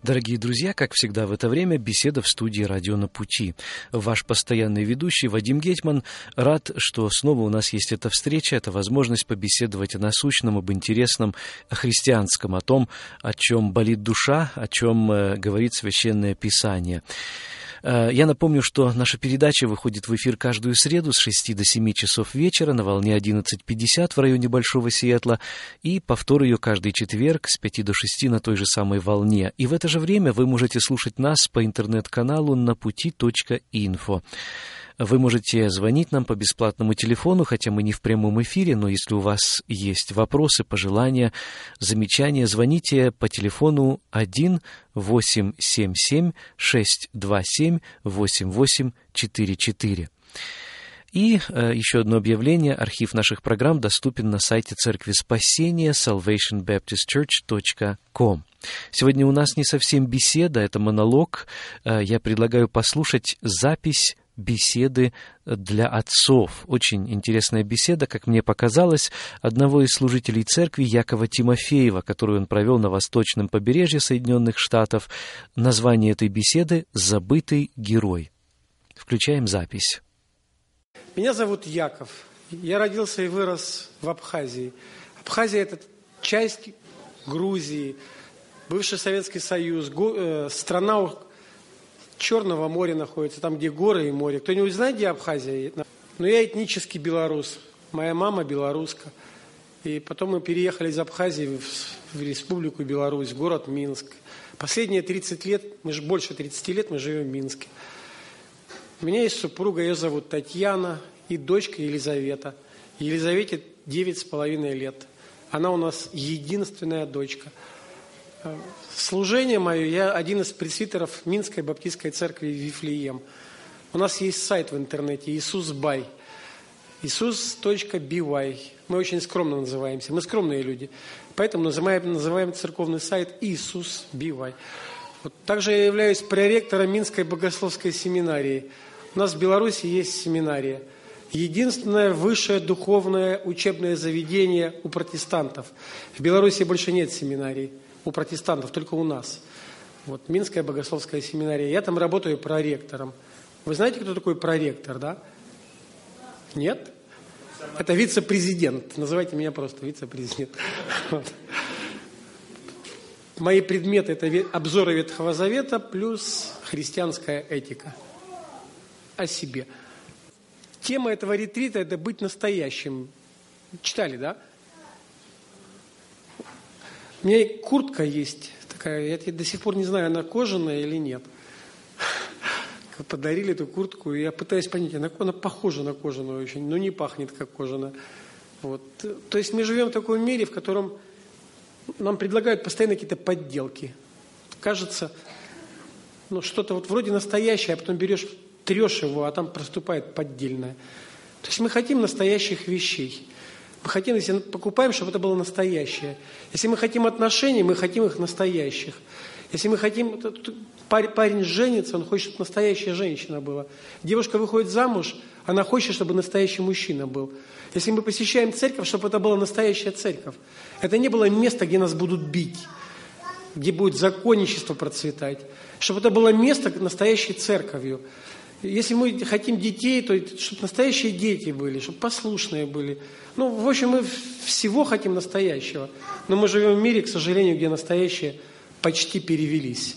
Дорогие друзья, как всегда в это время беседа в студии «Радио на пути». Ваш постоянный ведущий Вадим Гетман рад, что снова у нас есть эта встреча, эта возможность побеседовать о насущном, об интересном, о христианском, о том, о чем болит душа, о чем говорит Священное Писание. Я напомню, что наша передача выходит в эфир каждую среду с 6 до 7 часов вечера на волне 11:50 в районе Большого Сиэтла, и повтор ее каждый четверг с 5 до 6 на той же самой волне. И в это же время вы можете слушать нас по интернет-каналу naputi.info. Вы можете звонить нам по бесплатному телефону, хотя мы не в прямом эфире, но если у вас есть вопросы, пожелания, замечания, звоните по телефону 1-877-627-8844. И еще одно объявление. Архив наших программ доступен на сайте Церкви Спасения salvationbaptistchurch.com. Сегодня у нас не совсем беседа, это монолог. Я предлагаю послушать запись беседы для отцов. Очень интересная беседа, как мне показалось, одного из служителей церкви Якова Тимофеева, которую он провел на восточном побережье Соединенных Штатов. Название этой беседы «Забытый герой». Включаем запись. Меня зовут Яков. Я родился и вырос в Абхазии. Абхазия – это часть Грузии, бывший Советский Союз, страна у Черного моря находится, там, где горы и море. Кто-нибудь знает, где Абхазия? Но я этнический белорус. Моя мама белоруска. И потом мы переехали из Абхазии в Республику Беларусь, в город Минск. Последние 30 лет, больше 30 лет мы живем в Минске. У меня есть супруга, ее зовут Татьяна, и дочка Елизавета. Елизавете 9,5 лет. Она у нас единственная дочка. Служение мое, я один из пресвитеров Минской Баптистской церкви Вифлеем. У нас есть сайт в интернете Иисус.бай. Иисус.by. Мы очень скромно называемся. Мы скромные люди. Поэтому называем церковный сайт Иисус.by. Также я являюсь проректором Минской богословской семинарии. У нас в Беларуси есть семинария. Единственное высшее духовное учебное заведение у протестантов. В Беларуси больше нет семинарий. У протестантов, только у нас. Минская богословская семинария. Я там работаю проректором. Вы знаете, кто такой проректор, да? Нет? Это вице-президент. Называйте меня просто вице-президент. Мои предметы – это обзоры Ветхого Завета плюс христианская этика. О себе. Тема этого ретрита – это быть настоящим. Читали, да? У меня куртка есть такая, я до сих пор не знаю, она кожаная или нет. Подарили эту куртку, и я пытаюсь понять, она похожа на кожаную очень, но не пахнет как кожаная. То есть мы живем в таком мире, в котором нам предлагают постоянно какие-то подделки. Кажется, что-то вроде настоящее, а потом трешь его, а там проступает поддельное. То есть мы хотим настоящих вещей. Мы хотим, если покупаем, чтобы это было настоящее. Если мы хотим отношений, мы хотим их настоящих. Если мы хотим, парень женится, он хочет, чтобы настоящая женщина была. Девушка выходит замуж, она хочет, чтобы настоящий мужчина был. Если мы посещаем церковь, чтобы это была настоящая церковь. Это не было место, где нас будут бить, где будет законничество процветать. Чтобы это было место настоящей церковью. Если мы хотим детей, то чтобы настоящие дети были, чтобы послушные были. В общем, мы всего хотим настоящего. Но мы живем в мире, к сожалению, где настоящие почти перевелись.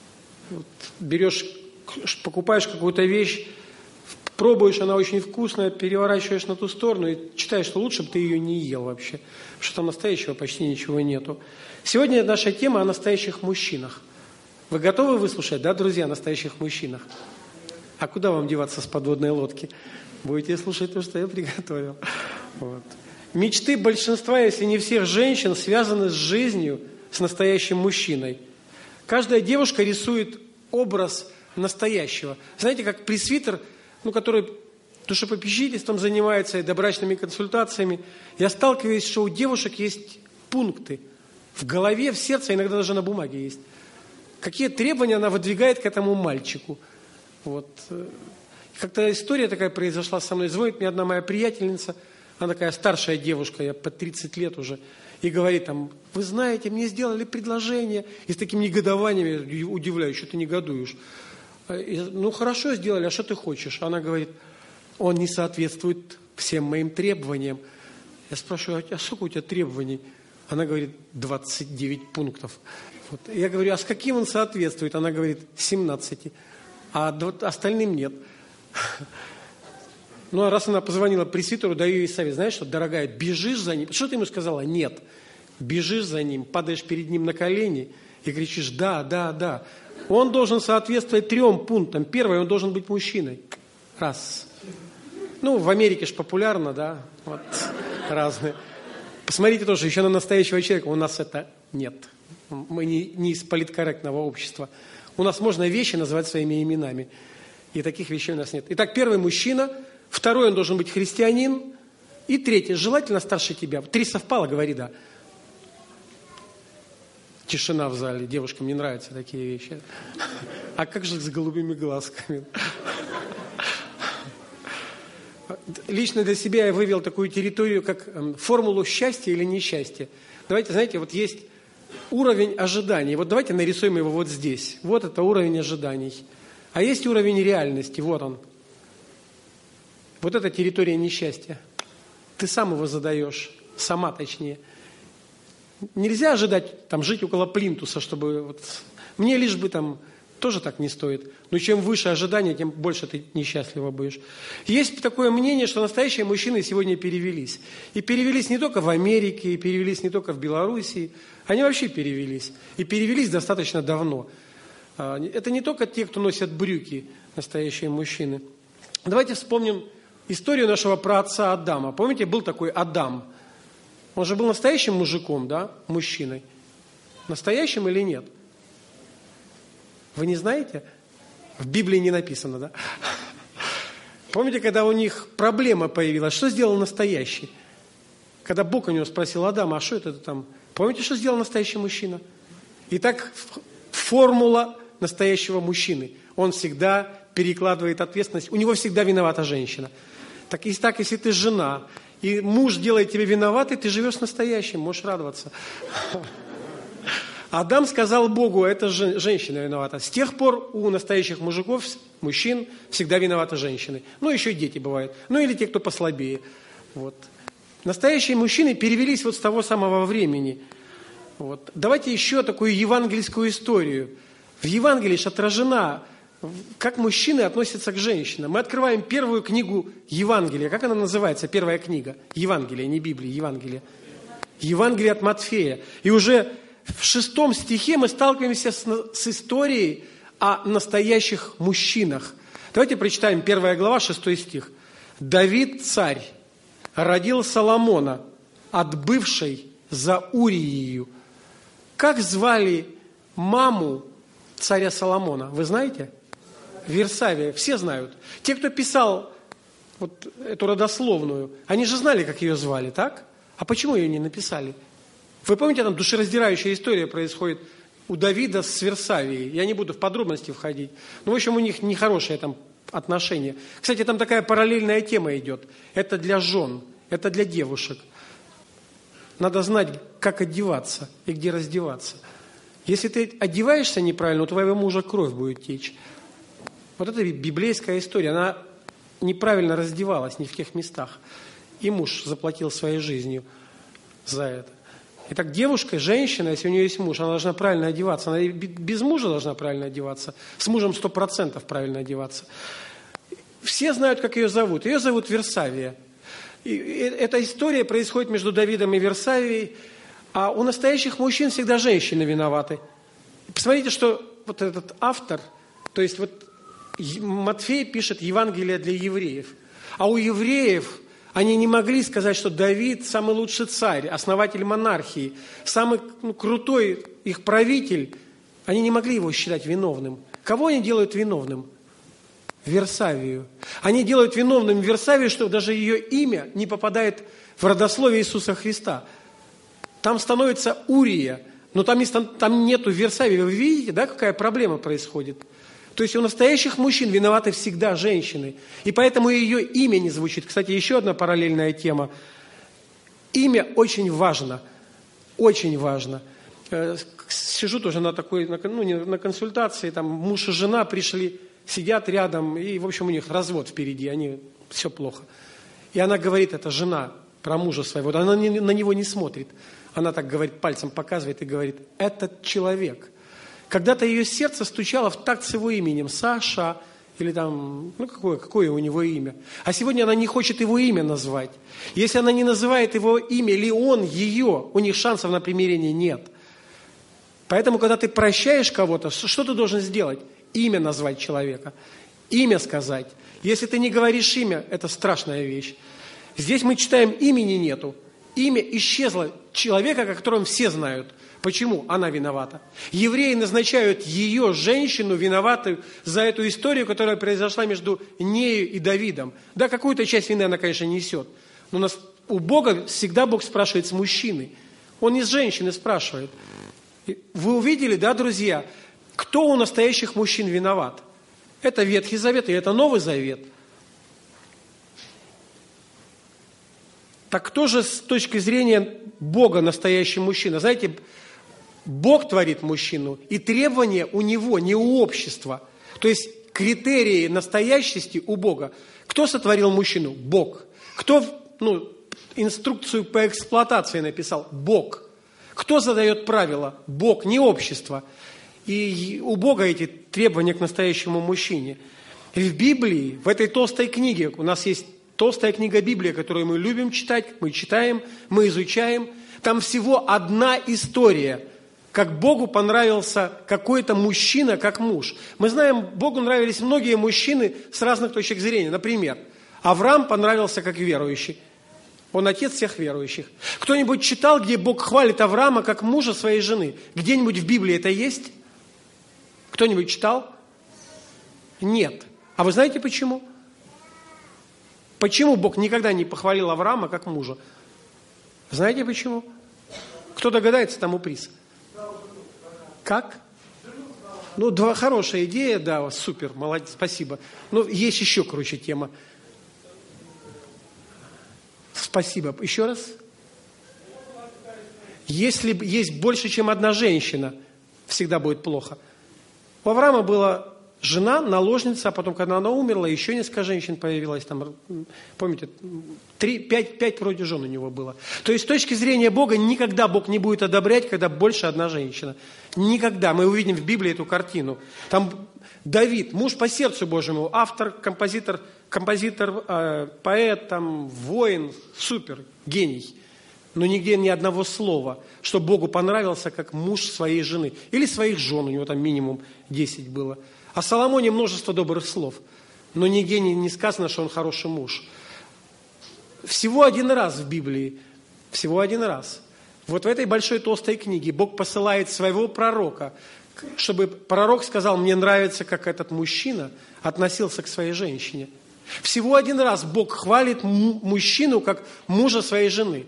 Покупаешь какую-то вещь, пробуешь, она очень вкусная, переворачиваешь на ту сторону и считаешь, что лучше бы ты ее не ел вообще. Потому что там настоящего почти ничего нету. Сегодня наша тема о настоящих мужчинах. Вы готовы выслушать, да, друзья, о настоящих мужчинах? А куда вам деваться с подводной лодки? Будете слушать то, что я приготовил. Мечты большинства, если не всех женщин, связаны с жизнью, с настоящим мужчиной. Каждая девушка рисует образ настоящего. Знаете, как пресвитер, который душепопечительством занимается и добрачными консультациями, я сталкиваюсь, что у девушек есть пункты. В голове, в сердце, иногда даже на бумаге есть. Какие требования она выдвигает к этому мальчику. Как-то история такая произошла со мной. Звонит мне одна моя приятельница. она такая старшая девушка, я под 30 лет уже, и говорит там, вы знаете, мне сделали предложение, и с таким негодованием, я удивляюсь, что ты негодуешь. Ну, хорошо сделали, а что ты хочешь? Она говорит, он не соответствует всем моим требованиям. Я спрашиваю, а сколько у тебя требований? Она говорит, 29 пунктов. Вот. Я говорю, а с каким он соответствует? Она говорит, 17. А остальным нет. Ну, а раз она позвонила пресвитеру, даю ей совет. Знаешь что, дорогая, бежишь за ним. Что ты ему сказала? Нет. Бежишь за ним, падаешь перед ним на колени и кричишь, да, да, да. Он должен соответствовать 3 пунктам. Первое, он должен быть мужчиной. Раз. Ну, в Америке же популярно, да, вот, разные. Посмотрите тоже, еще на настоящего человека у нас это нет. Мы не из политкорректного общества. У нас можно вещи называть своими именами. И таких вещей у нас нет. Итак, первый мужчина, второй он должен быть христианин, и третий, желательно старше тебя. 3 совпало, говори да. Тишина в зале, девушкам не нравятся такие вещи. А как же с голубыми глазками? Лично для себя я вывел такую территорию, как формулу счастья или несчастья. Давайте, знаете, вот есть уровень ожиданий. Вот давайте нарисуем его вот здесь. Вот это уровень ожиданий. А есть уровень реальности, вот он. Вот это территория несчастья. Ты сам его задаешь, сама точнее. Нельзя ожидать там жить около плинтуса, чтобы вот... Мне лишь бы там... Тоже так не стоит. Но чем выше ожидания, тем больше ты несчастлива будешь. Есть такое мнение, что настоящие мужчины сегодня перевелись. И перевелись не только в Америке, и перевелись не только в Белоруссии. Они вообще перевелись. И перевелись достаточно давно. Это не только те, кто носят брюки, настоящие мужчины. Давайте вспомним историю нашего праотца Адама. Помните, был такой Адам? Он же был настоящим мужиком, да, мужчиной. Настоящим или нет? Вы не знаете? В Библии не написано, да? Помните, когда у них проблема появилась, что сделал настоящий? Когда Бог у него спросил Адама, а что это там? Помните, что сделал настоящий мужчина? Итак, формула настоящего мужчины. Он всегда перекладывает ответственность. У него всегда виновата женщина. Так, если ты жена, и муж делает тебя виноватой, ты живешь настоящим, можешь радоваться. Адам сказал Богу, это женщина виновата. С тех пор у настоящих мужиков, мужчин, всегда виноваты женщины. Ну, еще и дети бывают. Ну, или те, кто послабее. Вот. Настоящие мужчины перевелись вот с того самого времени. Вот. Давайте еще такую евангельскую историю. В Евангелии же отражена, как мужчины относятся к женщинам. Мы открываем первую книгу Евангелия. Как она называется, первая книга? Евангелие, не Библия, Евангелие. Евангелие от Матфея. И уже в 6 стихе мы сталкиваемся с историей о настоящих мужчинах. Давайте прочитаем 1 глава, 6 стих. «Давид, царь, родил Соломона от бывшей за Уриею». Как звали маму царя Соломона? Вы знаете? Версавия. Все знают. Те, кто писал вот эту родословную, они же знали, как ее звали, так? А почему ее не написали? Вы помните, там душераздирающая история происходит у Давида с Версавией. Я не буду в подробности входить. Но, в общем, у них нехорошие там отношения. Кстати, там такая параллельная тема идет. Это для жен, это для девушек. Надо знать, как одеваться и где раздеваться. Если ты одеваешься неправильно, у твоего мужа кровь будет течь. Вот это библейская история. Она неправильно раздевалась, не в тех местах. И муж заплатил своей жизнью за это. Итак, девушка, женщина, если у нее есть муж, она должна правильно одеваться. Она без мужа должна правильно одеваться. С мужем 100% правильно одеваться. Все знают, как ее зовут. Ее зовут Версавия. И эта история происходит между Давидом и Версавией. А у настоящих мужчин всегда женщины виноваты. Посмотрите, что вот этот автор, то есть вот Матфей пишет Евангелие для евреев. А у евреев... Они не могли сказать, что Давид самый лучший царь, основатель монархии, самый крутой их правитель. Они не могли его считать виновным. Кого они делают виновным? Версавию. Они делают виновным Версавию, что даже ее имя не попадает в родословие Иисуса Христа. Там становится Урия, но там нету Версавии. Вы видите, да, какая проблема происходит? То есть у настоящих мужчин виноваты всегда женщины. И поэтому ее имя не звучит. Кстати, еще одна параллельная тема. Имя очень важно. Очень важно. Сижу тоже на консультации, там муж и жена пришли, сидят рядом, и, в общем, у них развод впереди, все плохо. И она говорит, это жена, про мужа своего, она на него не смотрит. Она так говорит, пальцем показывает и говорит, этот человек. Когда-то ее сердце стучало в такт с его именем, Саша, или там, какое у него имя. А сегодня она не хочет его имя назвать. Если она не называет его имя, или он ее, у них шансов на примирение нет. Поэтому, когда ты прощаешь кого-то, что ты должен сделать? Имя назвать человека, имя сказать. Если ты не говоришь имя, это страшная вещь. Здесь мы читаем, имени нету. Имя исчезло человека, о котором все знают. Почему? Она виновата. Евреи назначают ее, женщину, виноватую за эту историю, которая произошла между нею и Давидом. Да, какую-то часть вины она, конечно, несет. Но у Бога всегда Бог спрашивает с мужчины. Он не с женщины спрашивает. Вы увидели, да, друзья, кто у настоящих мужчин виноват? Это Ветхий Завет и это Новый Завет. Так кто же с точки зрения Бога настоящий мужчина? Знаете, Бог творит мужчину, и требования у него, не у общества. То есть критерии настоящести у Бога. Кто сотворил мужчину? Бог. Кто инструкцию по эксплуатации написал? Бог. Кто задает правила? Бог, не общество. И у Бога эти требования к настоящему мужчине. И в Библии, в этой толстой книге, у нас есть толстая книга Библия, которую мы любим читать, мы читаем, мы изучаем. Там всего одна история, как Богу понравился какой-то мужчина, как муж. Мы знаем, Богу нравились многие мужчины с разных точек зрения. Например, Авраам понравился как верующий. Он отец всех верующих. Кто-нибудь читал, где Бог хвалит Авраама как мужа своей жены? Где-нибудь в Библии это есть? Кто-нибудь читал? Нет. А вы знаете почему? Почему Бог никогда не похвалил Авраама как мужа? Знаете почему? Кто догадается, тому приз. Как? Хорошая идея, да, супер, молодец, спасибо. Есть еще, тема. Спасибо. Еще раз. Если есть больше, чем одна женщина, всегда будет плохо. У Авраама была жена, наложница, а потом, когда она умерла, еще несколько женщин появилось. Там, помните, 5 вроде жен у него было. То есть с точки зрения Бога никогда Бог не будет одобрять, когда больше одна женщина. Никогда. Мы увидим в Библии эту картину. Там Давид, муж по сердцу Божьему, автор, композитор, поэт, воин, супер, гений. Но нигде ни одного слова, что Богу понравился как муж своей жены. Или своих жен, у него там минимум 10 было. О Соломоне множество добрых слов, но нигде не сказано, что он хороший муж. Всего один раз в Библии, всего один раз. Вот в этой большой толстой книге Бог посылает своего пророка, чтобы пророк сказал, мне нравится, как этот мужчина относился к своей женщине. Всего один раз Бог хвалит мужчину как мужа своей жены.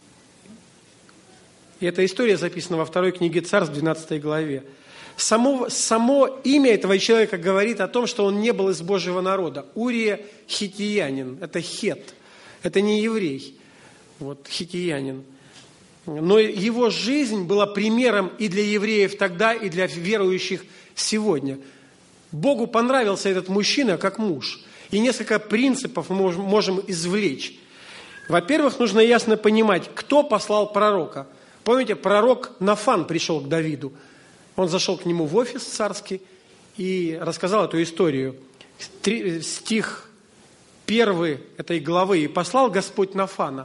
И эта история записана во 2 книге Царств, 12 главе. Само имя этого человека говорит о том, что он не был из Божьего народа. Урия хиттиянин, это хет, это не еврей, хиттиянин. Но его жизнь была примером и для евреев тогда, и для верующих сегодня. Богу понравился этот мужчина как муж. И несколько принципов мы можем извлечь. Во-первых, нужно ясно понимать, кто послал пророка. Помните, пророк Нафан пришел к Давиду. Он зашел к нему в офис царский и рассказал эту историю. Стих 1 этой главы. «И послал Господь Нафана».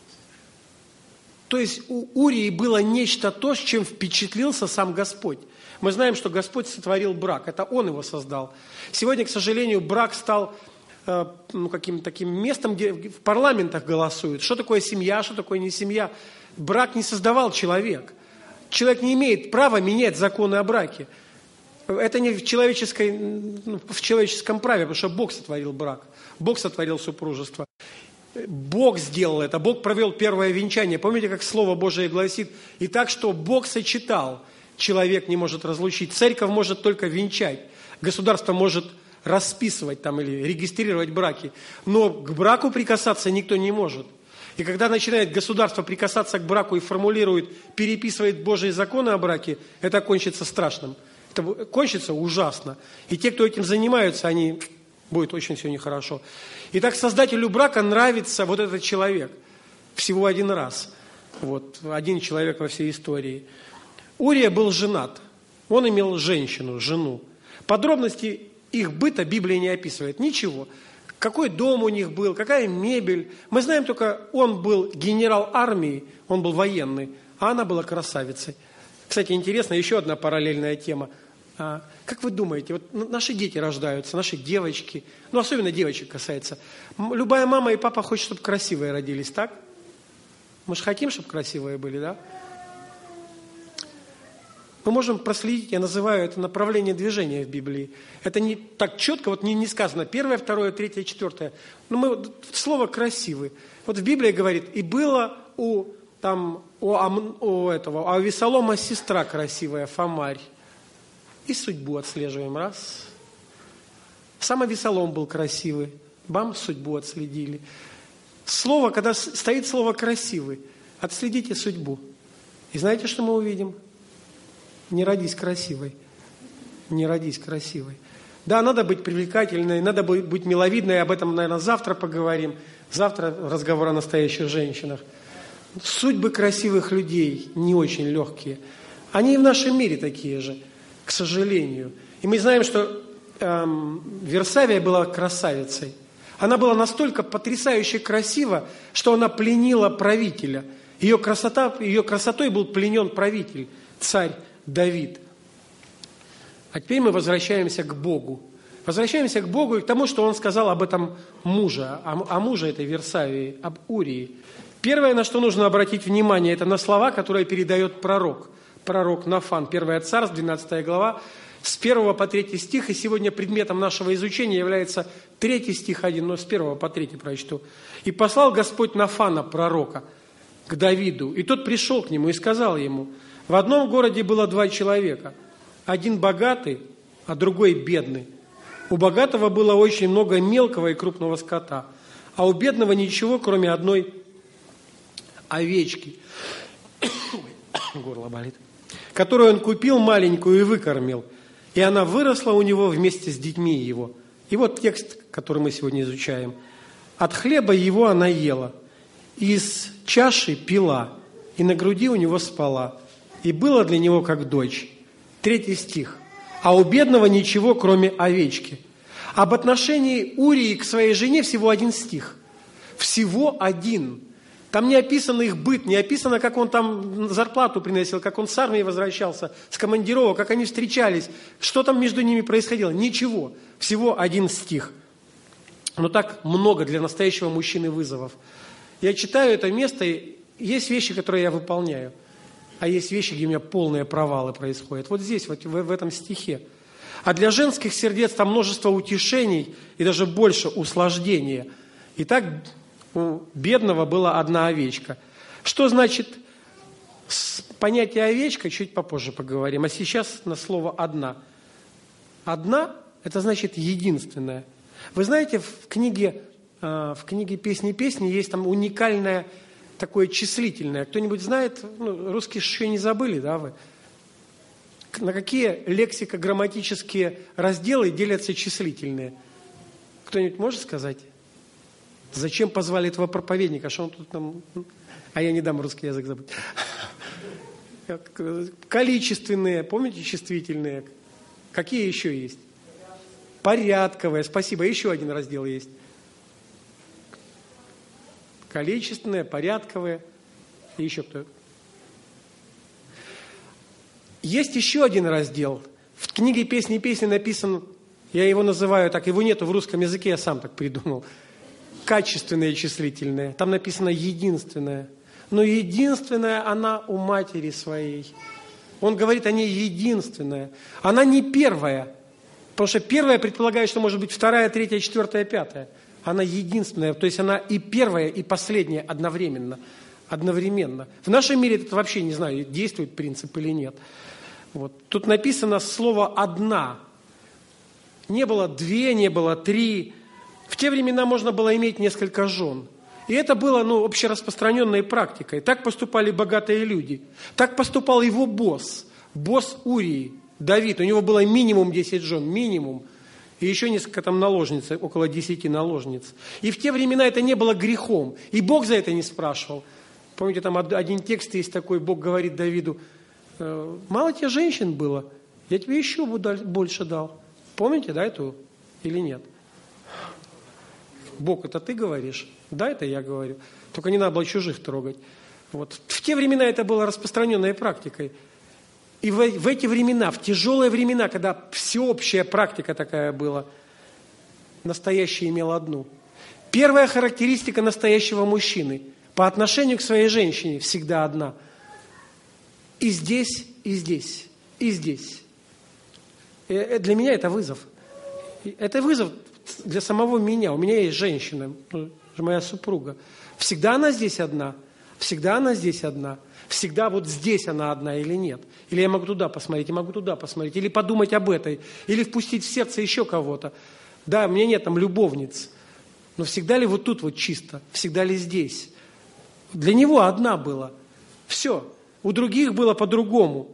То есть у Урии было нечто то, с чем впечатлился сам Господь. Мы знаем, что Господь сотворил брак. Это Он его создал. Сегодня, к сожалению, брак стал каким-то таким местом, где в парламентах голосуют. Что такое семья, что такое не семья. Брак не создавал человек. Человек не имеет права менять законы о браке. Это не в человеческом праве, потому что Бог сотворил брак. Бог сотворил супружество. Бог сделал это. Бог провел первое венчание. Помните, как Слово Божие гласит? И так, что Бог сочетал, человек не может разлучить. Церковь может только венчать. государство может расписывать там или регистрировать браки, но к браку прикасаться никто не может. И когда начинает государство прикасаться к браку и формулирует, переписывает Божьи законы о браке, это кончится страшным. Это кончится ужасно. И те, кто этим занимаются, они... Будет очень все нехорошо. Итак, создателю брака нравится вот этот человек. Всего один раз. Вот, один человек во всей истории. Урия был женат. Он имел женщину, жену. Подробности их быта Библия не описывает. Ничего. Какой дом у них был, какая мебель. Мы знаем только, он был генерал армии, он был военный, а она была красавицей. Кстати, интересно, еще одна параллельная тема. Как вы думаете, вот наши дети рождаются, наши девочки, ну особенно девочек касается. Любая мама и папа хочет, чтобы красивые родились, так? Мы же хотим, чтобы красивые были, да? Мы можем проследить, я называю это направление движения в Библии. Это не так четко, вот не сказано первое, второе, третье, четвертое. Но слово «красивый». Вот в Библии говорит, и было у Авесолома сестра красивая, Фомарь. И судьбу отслеживаем. Раз. Сам Авесолом был красивый. Бам, судьбу отследили. Слово, когда стоит слово «красивый», отследите судьбу. И знаете, что мы увидим? Не родись красивой. Не родись красивой. Да, надо быть привлекательной, надо быть миловидной, об этом, наверное, завтра поговорим. Завтра разговор о настоящих женщинах. Судьбы красивых людей не очень легкие. Они и в нашем мире такие же, к сожалению. И мы знаем, что Версавия была красавицей. Она была настолько потрясающе красива, что она пленила правителя. Ее красотой был пленен правитель, царь Давид. А теперь мы возвращаемся к Богу. Возвращаемся к Богу и к тому, что Он сказал об этом муже, о муже этой Версавии, об Урии. Первое, на что нужно обратить внимание, это на слова, которые передает пророк. Пророк Нафан, 1 Царств, 12 глава, с 1 по 3 стих. И сегодня предметом нашего изучения является 3 стих 1, но с 1 по 3 прочту. «И послал Господь Нафана, пророка, к Давиду. И тот пришел к нему и сказал ему: в одном городе было 2 человека, один богатый, а другой бедный. У богатого было очень много мелкого и крупного скота, а у бедного ничего, кроме одной овечки, горло болит, которую он купил маленькую и выкормил, и она выросла у него вместе с детьми его». И вот текст, который мы сегодня изучаем. «От хлеба его она ела, из чаши пила, и на груди у него спала, и было для него как дочь». 3 стих. «А у бедного ничего, кроме овечки». Об отношении Урии к своей жене всего 1 стих. Всего 1. Там не описан их быт, не описано, как он там зарплату приносил, как он с армии возвращался, с командировок, как они встречались, что там между ними происходило. Ничего. Всего 1 стих. Но так много для настоящего мужчины вызовов. Я читаю это место, и есть вещи, которые я выполняю, а есть вещи, где у меня полные провалы происходят. Вот здесь, вот в этом стихе. А для женских сердец там множество утешений и даже больше услаждения. Итак, у бедного была 1 овечка. Что значит понятие овечка, чуть попозже поговорим. А сейчас на слово «одна». «Одна» – это значит единственная. Вы знаете, в книге «Песни» есть там уникальное такое числительное. Кто-нибудь знает? Русские еще не забыли, да, вы? На какие лексико-грамматические разделы делятся числительные? Кто-нибудь может сказать? Зачем позвали этого проповедника? Что он тут там... А я не дам русский язык забыть. Количественные, помните, числительные? Какие еще есть? Порядковые, спасибо. Еще 1 раздел есть. Количественные, порядковые. И еще кто? Есть еще 1 раздел. В книге «Песни» написан, я его называю так, его нету в русском языке, я сам так придумал. Качественные числительные. Там написано «единственное». Но единственная она у матери своей. Он говорит о ней единственная. Она не первая. Потому что первая предполагает, что может быть 2, 3, 4, 5. Она единственная. То есть она и первая, и последняя одновременно. В нашем мире это вообще, не знаю, действует принцип или нет. Вот. Тут написано слово «одна». Не было 2, не было 3. В те времена можно было иметь несколько жен. И это было общераспространенной практикой. Так поступали богатые люди. Так поступал его босс Урии, Давид. У него было минимум 10 жен, минимум. И еще несколько там наложниц, около 10 наложниц. И в те времена это не было грехом. И Бог за это не спрашивал. Помните, там один текст есть такой, Бог говорит Давиду: мало тебе женщин было, я тебе еще больше дал. Помните, да, эту или нет? Бог, это ты говоришь? Да, это я говорю. Только не надо было чужих трогать. Вот. В те времена это было распространенной практикой. И в эти времена, в тяжелые времена, когда всеобщая практика такая была, настоящее имел одну. Первая характеристика настоящего мужчины по отношению к своей женщине всегда одна. И здесь, и здесь, и здесь. И для меня это вызов. Это вызов для самого меня. У меня есть женщина, моя супруга. Всегда она здесь одна. Всегда она здесь одна. Всегда вот здесь она одна или нет. Или я могу туда посмотреть, и могу туда посмотреть. Или подумать об этой. Или впустить в сердце еще кого-то. Да, у меня нет там любовниц. Но всегда ли вот тут вот чисто? Всегда ли здесь? Для него одна была. Все. У других было по-другому.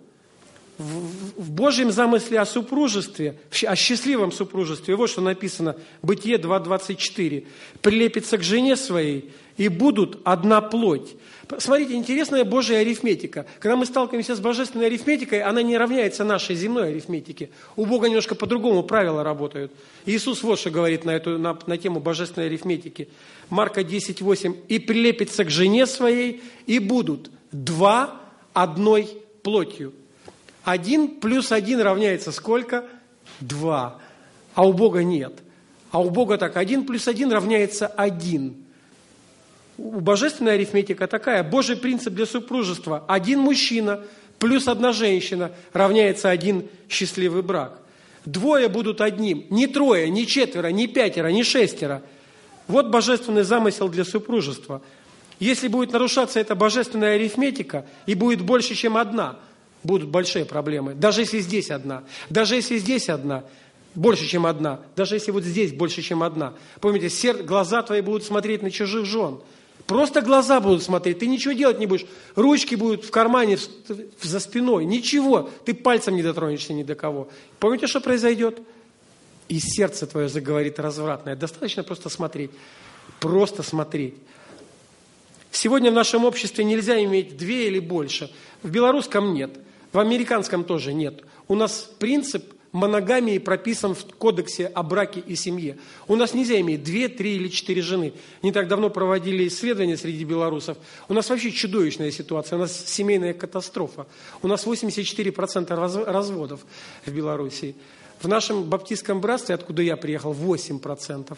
В Божьем замысле о супружестве, о счастливом супружестве, вот что написано, Бытие 2:24. «Прилепится к жене своей, и будут одна плоть». Смотрите, интересная Божья арифметика. Когда мы сталкиваемся с божественной арифметикой, она не равняется нашей земной арифметике. У Бога немножко по-другому правила работают. Иисус вот что говорит на тему божественной арифметики. Марка 10:8. «И прилепится к жене своей, и будут два одной плотью». 1 плюс 1 равняется сколько? 2. А у Бога нет. А у Бога так, 1 плюс 1 равняется 1. Божественная арифметика такая. Божий принцип для супружества. 1 мужчина плюс 1 женщина равняется 1 счастливый брак. 2 будут одним. Не 3, не 4, не 5, не 6. Вот божественный замысел для супружества. Если будет нарушаться эта божественная арифметика, и будет больше, чем 1, будут большие проблемы. Даже если здесь 1, даже если здесь 1, больше, чем 1, даже если вот здесь больше, чем 1. Помните, глаза твои будут смотреть на чужих жен. Просто глаза будут смотреть, ты ничего делать не будешь. Ручки будут в кармане, за спиной, ничего. Ты пальцем не дотронешься ни до кого. Помните, что произойдет? И сердце твое заговорит развратное. Достаточно просто смотреть. Просто смотреть. Сегодня в нашем обществе нельзя иметь 2 или больше. В белорусском нет. В американском тоже нет. У нас принцип моногамии прописан в кодексе о браке и семье. У нас нельзя иметь 2, 3 или 4 жены. Не так давно проводили исследования среди белорусов. У нас вообще чудовищная ситуация. У нас семейная катастрофа. У нас 84% разводов в Белоруссии. В нашем баптистском братстве, откуда я приехал, 8%.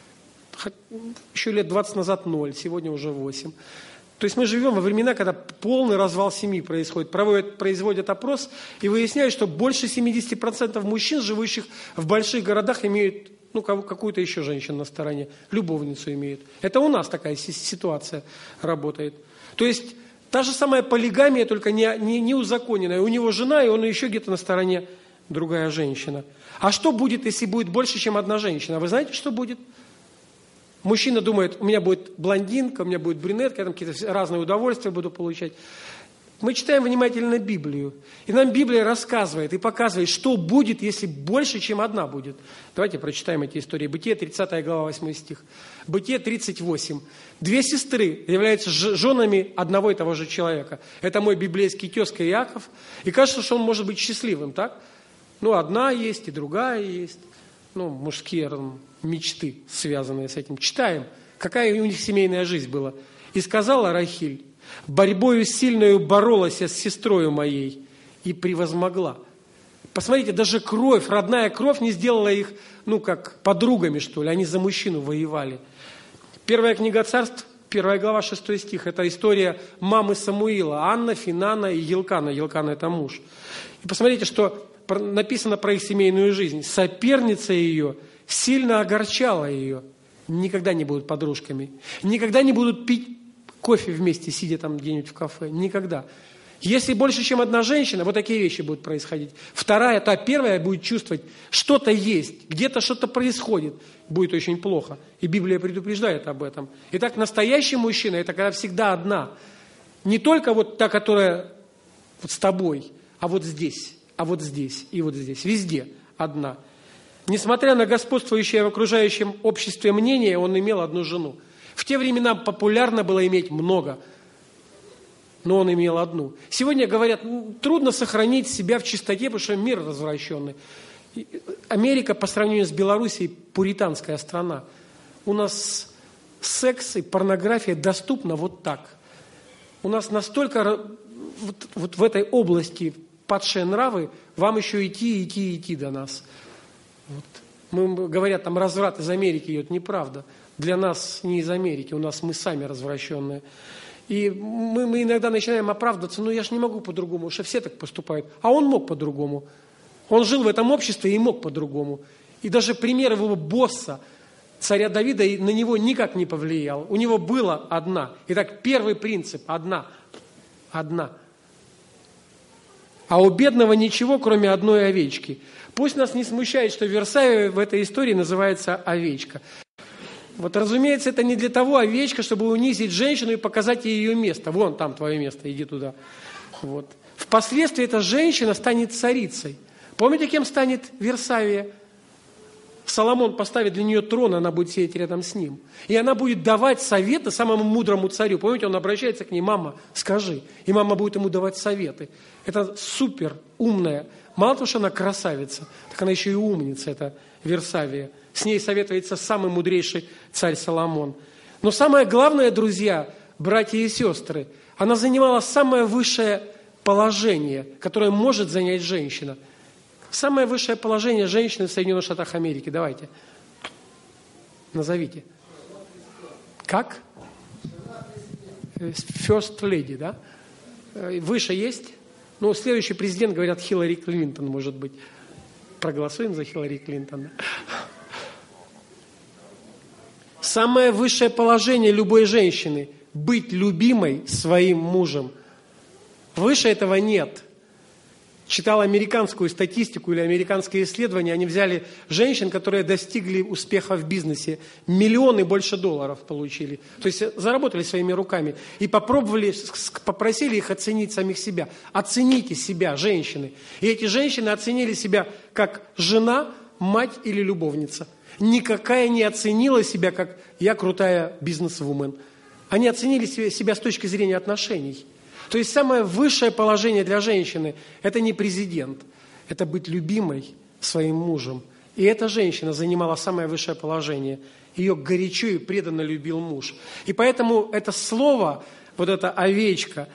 Еще лет 20 назад 0, сегодня уже 8%. То есть мы живем во времена, когда полный развал семьи происходит. Производят опрос и выясняют, что больше 70% мужчин, живущих в больших городах, имеют какую-то еще женщину на стороне, любовницу имеют. Это у нас такая ситуация работает. То есть та же самая полигамия, только не узаконенная. У него жена, и он еще где-то на стороне другая женщина. А что будет, если будет больше, чем 1 женщина? Вы знаете, что будет? Мужчина думает, у меня будет блондинка, у меня будет брюнетка, я там какие-то разные удовольствия буду получать. Мы читаем внимательно Библию, и нам Библия рассказывает и показывает, что будет, если больше, чем 1 будет. Давайте прочитаем эти истории. Бытие, 30 глава, 8 стих. Бытие 38. 2 сестры являются женами одного и того же человека. Это мой библейский тезка Иаков. И кажется, что он может быть счастливым, так? Одна есть и другая есть. Мужские мечты, связанные с этим. Читаем, какая у них семейная жизнь была. «И сказала Рахиль: борьбою сильною боролась я с сестрою моей и превозмогла». Посмотрите, даже кровь, родная кровь не сделала их, как подругами, что ли. Они за мужчину воевали. 1 книга Царств, 1 глава, 6 стих. Это история мамы Самуила. Анна, Финана и Елкана. Елкана – это муж. И посмотрите, что написано про их семейную жизнь. Соперница ее сильно огорчала ее. Никогда не будут подружками. Никогда не будут пить кофе вместе, сидя там где-нибудь в кафе. Никогда. Если больше, чем одна женщина, вот такие вещи будут происходить. Вторая, та первая будет чувствовать, что-то есть, где-то что-то происходит, будет очень плохо. И Библия предупреждает об этом. Итак, настоящий мужчина – это когда всегда одна. Не только вот та, которая вот с тобой, а вот здесь и вот здесь. Везде одна. Несмотря на господствующее в окружающем обществе мнение, он имел одну жену. В те времена популярно было иметь много, но он имел одну. Сегодня говорят, трудно сохранить себя в чистоте, потому что мир развращенный. Америка по сравнению с Белоруссией пуританская страна. У нас секс и порнография доступна вот так. У нас настолько вот в этой области падшие нравы, вам еще идти до нас. Вот. Говорят, там разврат из Америки идет, неправда. Для нас не из Америки, у нас мы сами развращенные. И мы иногда начинаем оправдываться, я же не могу по-другому, что все так поступают. А он мог по-другому. Он жил в этом обществе и мог по-другому. И даже пример его босса, царя Давида, на него никак не повлиял. У него была одна. Итак, первый принцип – одна. А у бедного ничего, кроме одной овечки. Пусть нас не смущает, что Версавия в этой истории называется овечка. Вот, разумеется, это не для того овечка, чтобы унизить женщину и показать ей ее место. Вон там твое место, иди туда. Вот. Впоследствии эта женщина станет царицей. Помните, кем станет Версавия? Соломон поставит для нее трон, она будет сидеть рядом с ним. И она будет давать советы самому мудрому царю. Помните, он обращается к ней: мама, скажи. И мама будет ему давать советы. Это супер умная. Мало того, что она красавица, так она еще и умница, это Версавия. С ней советуется самый мудрейший царь Соломон. Но самое главное, друзья, братья и сестры, она занимала самое высшее положение, которое может занять женщина. Самое высшее положение женщины в Соединенных Штатах Америки. Давайте. Назовите. Как? First lady, да? Выше есть? Следующий президент, говорят, Хиллари Клинтон, может быть. Проголосуем за Хиллари Клинтон. Самое высшее положение любой женщины – быть любимой своим мужем. Выше этого нет. Читал американскую статистику или американские исследования, они взяли женщин, которые достигли успеха в бизнесе, миллионы больше долларов получили, то есть заработали своими руками, и попросили их оценить самих себя. Оцените себя, женщины. И эти женщины оценили себя как жена, мать или любовница. Никакая не оценила себя как «я крутая бизнес-вумен». Они оценили себя с точки зрения отношений. То есть самое высшее положение для женщины – это не президент, это быть любимой своим мужем. И эта женщина занимала самое высшее положение. Ее горячо и преданно любил муж. И поэтому это слово, вот эта овечка,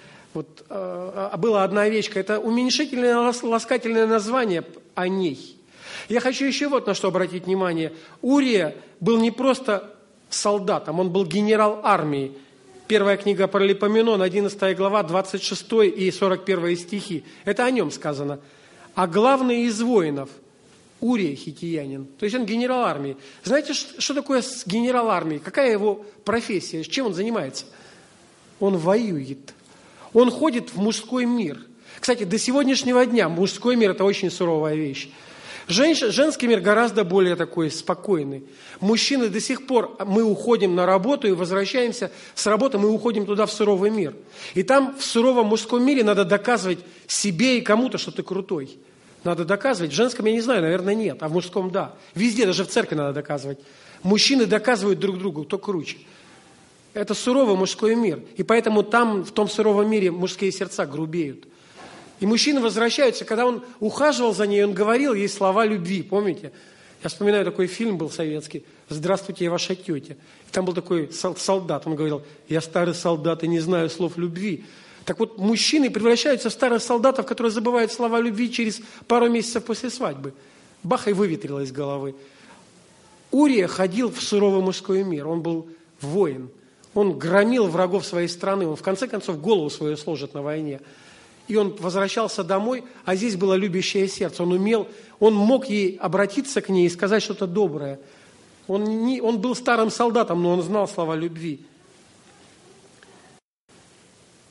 была одна овечка, это уменьшительное, ласкательное название о ней. Я хочу еще вот на что обратить внимание. Урия был не просто солдатом, он был генерал армии. Первая книга Паралипоменон, 11 глава, 26 и 41 стихи. Это о нем сказано. А главный из воинов – Урия хиттиянин. То есть он генерал армии. Знаете, что такое генерал армии? Какая его профессия? Чем он занимается? Он воюет. Он ходит в мужской мир. Кстати, до сегодняшнего дня мужской мир – это очень суровая вещь. Женский мир гораздо более такой спокойный. Мужчины до сих пор, мы уходим на работу и возвращаемся с работы, мы уходим туда в суровый мир. И там в суровом мужском мире надо доказывать себе и кому-то, что ты крутой. Надо доказывать. В женском, я не знаю, наверное, нет, а в мужском – да. Везде, даже в церкви надо доказывать. Мужчины доказывают друг другу, кто круче. Это суровый мужской мир. И поэтому там, в том суровом мире, мужские сердца грубеют. И мужчины возвращаются, когда он ухаживал за ней, он говорил ей слова любви, помните? Я вспоминаю, такой фильм был советский «Здравствуйте, я ваша тетя». И там был такой солдат, он говорил: я старый солдат и не знаю слов любви. Так вот, мужчины превращаются в старых солдатов, которые забывают слова любви через пару месяцев после свадьбы. Бах, и выветрило из головы. Урия ходил в суровый мужской мир, он был воин. Он громил врагов своей страны, он в конце концов голову свою сложит на войне. И он возвращался домой, а здесь было любящее сердце. Он мог ей обратиться к ней и сказать что-то доброе. Он был старым солдатом, но он знал слова любви.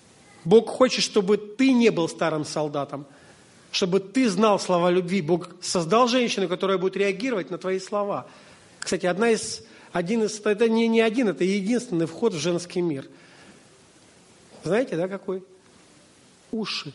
Бог хочет, чтобы ты не был старым солдатом, чтобы ты знал слова любви. Бог создал женщину, которая будет реагировать на твои слова. Кстати, это не один, это единственный вход в женский мир. Знаете, да, какой? Уши.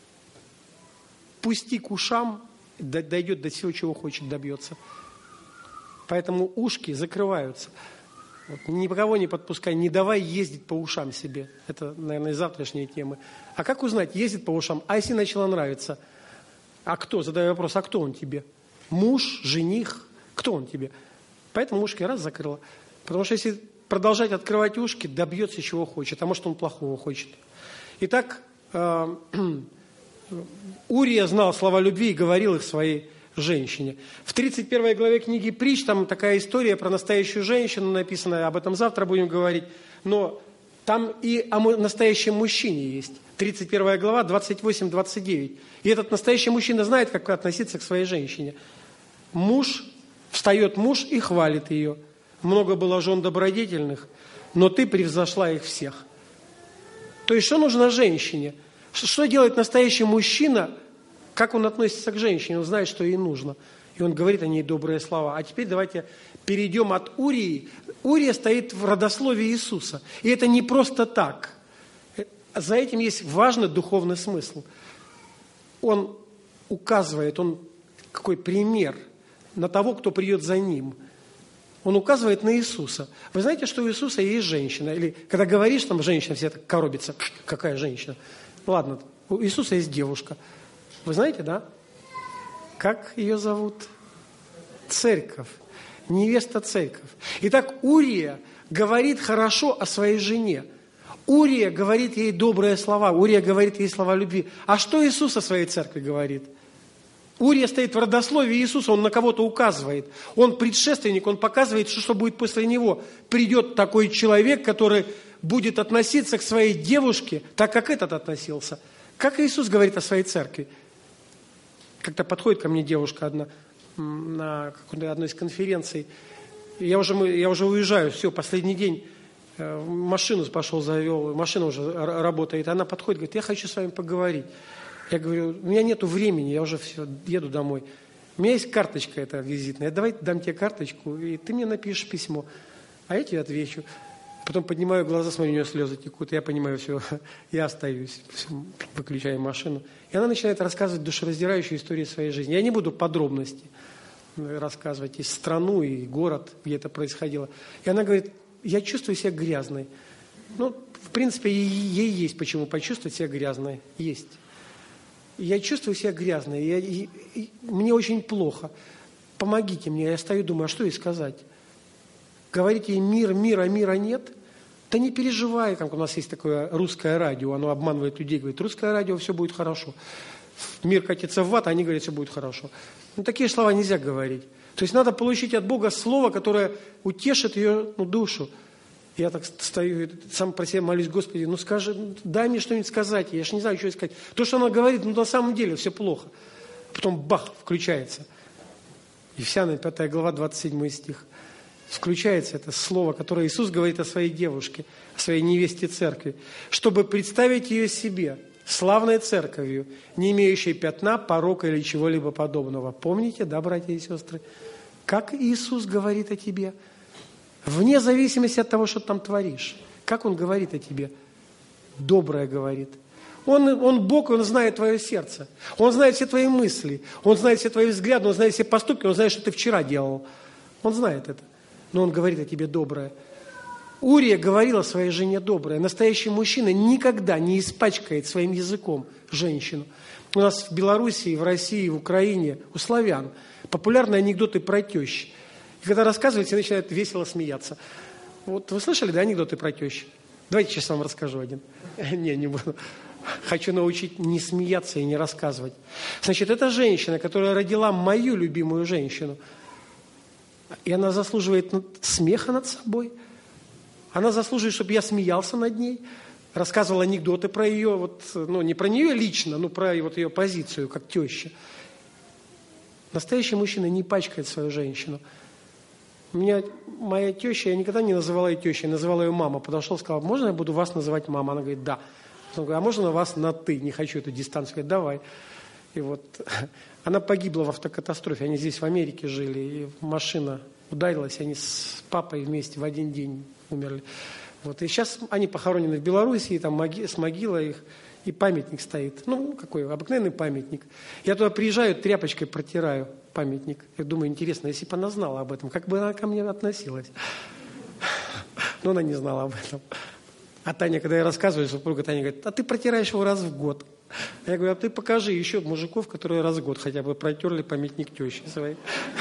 Пусти к ушам, дойдет до всего, чего хочет, добьется. Поэтому ушки закрываются. Вот, никого не подпускай, не давай ездить по ушам себе. Это, наверное, завтрашние темы. А как узнать, ездит по ушам? А если начало нравиться? А кто? Задаю вопрос, а кто он тебе? Муж, жених? Кто он тебе? Поэтому ушки раз закрыла. Потому что если продолжать открывать ушки, добьется чего хочет. А может, он плохого хочет. Итак, Урия знал слова любви и говорил их своей женщине. В 31 главе книги Притч там такая история про настоящую женщину написана, об этом завтра будем говорить, но там и о настоящем мужчине есть. 31 глава, 28-29. И этот настоящий мужчина знает, как относиться к своей женщине. Встает муж и хвалит ее. Много было жен добродетельных, но ты превзошла их всех. То есть, что нужно женщине? Что делает настоящий мужчина? Как он относится к женщине? Он знает, что ей нужно. И он говорит о ней добрые слова. А теперь давайте перейдем от Урии. Урия стоит в родословии Иисуса. И это не просто так. За этим есть важный духовный смысл. Он указывает, какой пример на того, кто придет за ним. Он указывает на Иисуса. Вы знаете, что у Иисуса есть женщина? Или когда говоришь, там женщина, все так коробится. Какая женщина? Ладно, у Иисуса есть девушка. Вы знаете, да? Как ее зовут? Церковь. Невеста церковь. Итак, Урия говорит хорошо о своей жене. Урия говорит ей добрые слова. Урия говорит ей слова любви. А что Иисус о своей церкви говорит? Урия стоит в родословии Иисуса, он на кого-то указывает. Он предшественник, он показывает, что будет после него. Придет такой человек, который будет относиться к своей девушке так, как этот относился. Как Иисус говорит о своей церкви? Как-то подходит ко мне девушка одна на одной из конференций. Я уже уезжаю, все, последний день. Машину пошел, завел, машина уже работает. Она подходит, говорит, я хочу с вами поговорить. Я говорю, у меня нету времени, я уже все, еду домой. У меня есть карточка эта визитная, давай дам тебе карточку, и ты мне напишешь письмо. А я тебе отвечу. Потом поднимаю глаза, смотрю, у нее слезы текут, я понимаю, все, я остаюсь, все, выключаю машину. И она начинает рассказывать душераздирающую историю своей жизни. Я не буду подробности рассказывать, и страну, и город, где это происходило. И она говорит, я чувствую себя грязной. Ну, в принципе, ей есть почему почувствовать себя грязной. Есть. Я чувствую себя грязной, мне очень плохо. Помогите мне. Я стою, думаю, а что ей сказать? Говорить ей мира нет? Да не переживай, как у нас есть такое русское радио, оно обманывает людей, говорит, русское радио, все будет хорошо. Мир катится в ад, а они говорят, все будет хорошо. Ну, такие слова нельзя говорить. То есть надо получить от Бога слово, которое утешит ее душу. Я так стою, сам про себя молюсь, Господи, скажи, дай мне что-нибудь сказать, я же не знаю, что сказать. То, что она говорит, на самом деле все плохо. Потом бах, включается. Ефесянам 5 глава, 27 стих. Включается это слово, которое Иисус говорит о своей девушке, о своей невесте церкви, чтобы представить ее себе, славной церковью, не имеющей пятна, порока или чего-либо подобного. Помните, да, братья и сестры? Как Иисус говорит о тебе? Вне зависимости от того, что ты там творишь. Как Он говорит о тебе? Доброе говорит. Он Бог, Он знает твое сердце. Он знает все твои мысли. Он знает все твои взгляды, Он знает все поступки, Он знает, что ты вчера делал. Он знает это. Но Он говорит о тебе доброе. Урия говорил о своей жене доброе. Настоящий мужчина никогда не испачкает своим языком женщину. У нас в Белоруссии, в России, в Украине, у славян популярны анекдоты про тещ. И когда рассказывают, все начинают весело смеяться. Вот вы слышали, да, анекдоты про тещ? Давайте сейчас вам расскажу один. Не буду. Хочу научить не смеяться и не рассказывать. Значит, это женщина, которая родила мою любимую женщину. И она заслуживает смеха над собой. Она заслуживает, чтобы я смеялся над ней, рассказывал анекдоты про ее, не про нее лично, но про ее позицию, как теща. Настоящий мужчина не пачкает свою женщину. У меня моя теща, я никогда не называла ее тещей, я называла ее мама. Подошел, сказал, можно я буду вас называть мама? Она говорит, да. Он говорит, а можно вас на «ты»? Не хочу эту дистанцию. Говорит, давай. И вот она погибла в автокатастрофе. Они здесь в Америке жили, и машина ударилась, они с папой вместе в один день умерли. Вот. И сейчас они похоронены в Белоруссии, там с могилой их, и памятник стоит. Ну, какой обыкновенный памятник. Я туда приезжаю, тряпочкой протираю памятник. Я думаю, интересно, если бы она знала об этом, как бы она ко мне относилась? Но она не знала об этом. А Таня, когда я рассказываю, супруга Таня говорит, а ты протираешь его раз в год. Я говорю, а ты покажи еще мужиков, которые раз в год хотя бы протерли памятник тещи своей.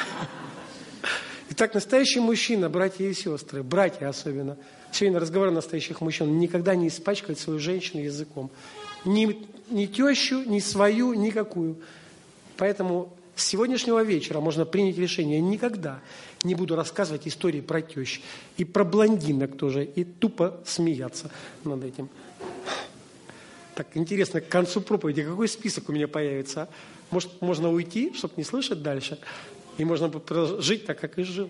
Итак, настоящий мужчина, братья и сестры, братья особенно, сегодня разговор о настоящих мужчин, никогда не испачкает свою женщину языком. Ни тещу, ни свою, никакую. Поэтому с сегодняшнего вечера можно принять решение, никогда не буду рассказывать истории про тещ. И про блондинок тоже, и тупо смеяться над этим. Так, интересно, к концу проповеди какой список у меня появится? Может, можно уйти, чтобы не слышать дальше? И можно жить так, как и жил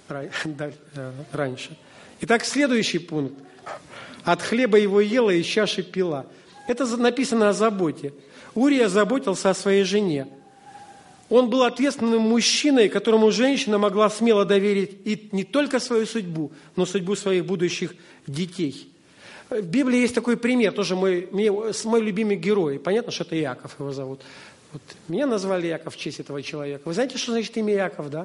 раньше. Итак, следующий пункт. От хлеба его ела, из чаши пила. Это написано о заботе. Урия заботился о своей жене. Он был ответственным мужчиной, которому женщина могла смело доверить и не только свою судьбу, но судьбу своих будущих детей. В Библии есть такой пример, тоже мой любимый герой. Понятно, что это Иаков его зовут. Вот. Меня назвали Иаков в честь этого человека. Вы знаете, что значит имя Иаков, да?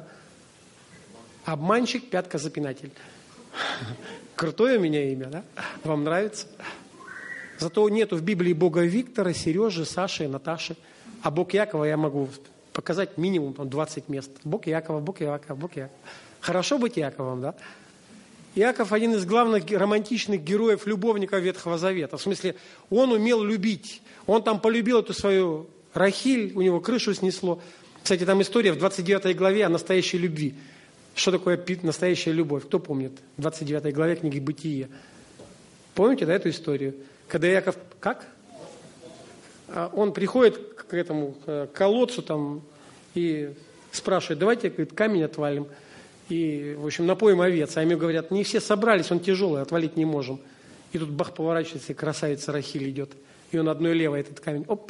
Обманщик, пятка-запинатель. Крутое у меня имя, да? Вам нравится? Зато нету в Библии Бога Виктора, Сережи, Саши, Наташи. А Бог Якова я могу показать минимум 20 мест. Бог Якова, Бог Якова, Бог Якова. Хорошо быть Яковом, да? Иаков один из главных романтичных героев, любовников Ветхого Завета. В смысле, он умел любить. Он там полюбил эту свою Рахиль, у него крышу снесло. Кстати, там история в 29 главе о настоящей любви. Что такое настоящая любовь? Кто помнит? В 29 главе книги «Бытие». Помните, да, эту историю? Когда Иаков... Как? Он приходит к этому колодцу там и спрашивает, давайте, говорит, камень отвалим. И, в общем, напоим овец. А ему говорят, не все собрались, он тяжелый, отвалить не можем. И тут бах поворачивается, и красавица Рахиль идет. И он одной левой этот камень, оп.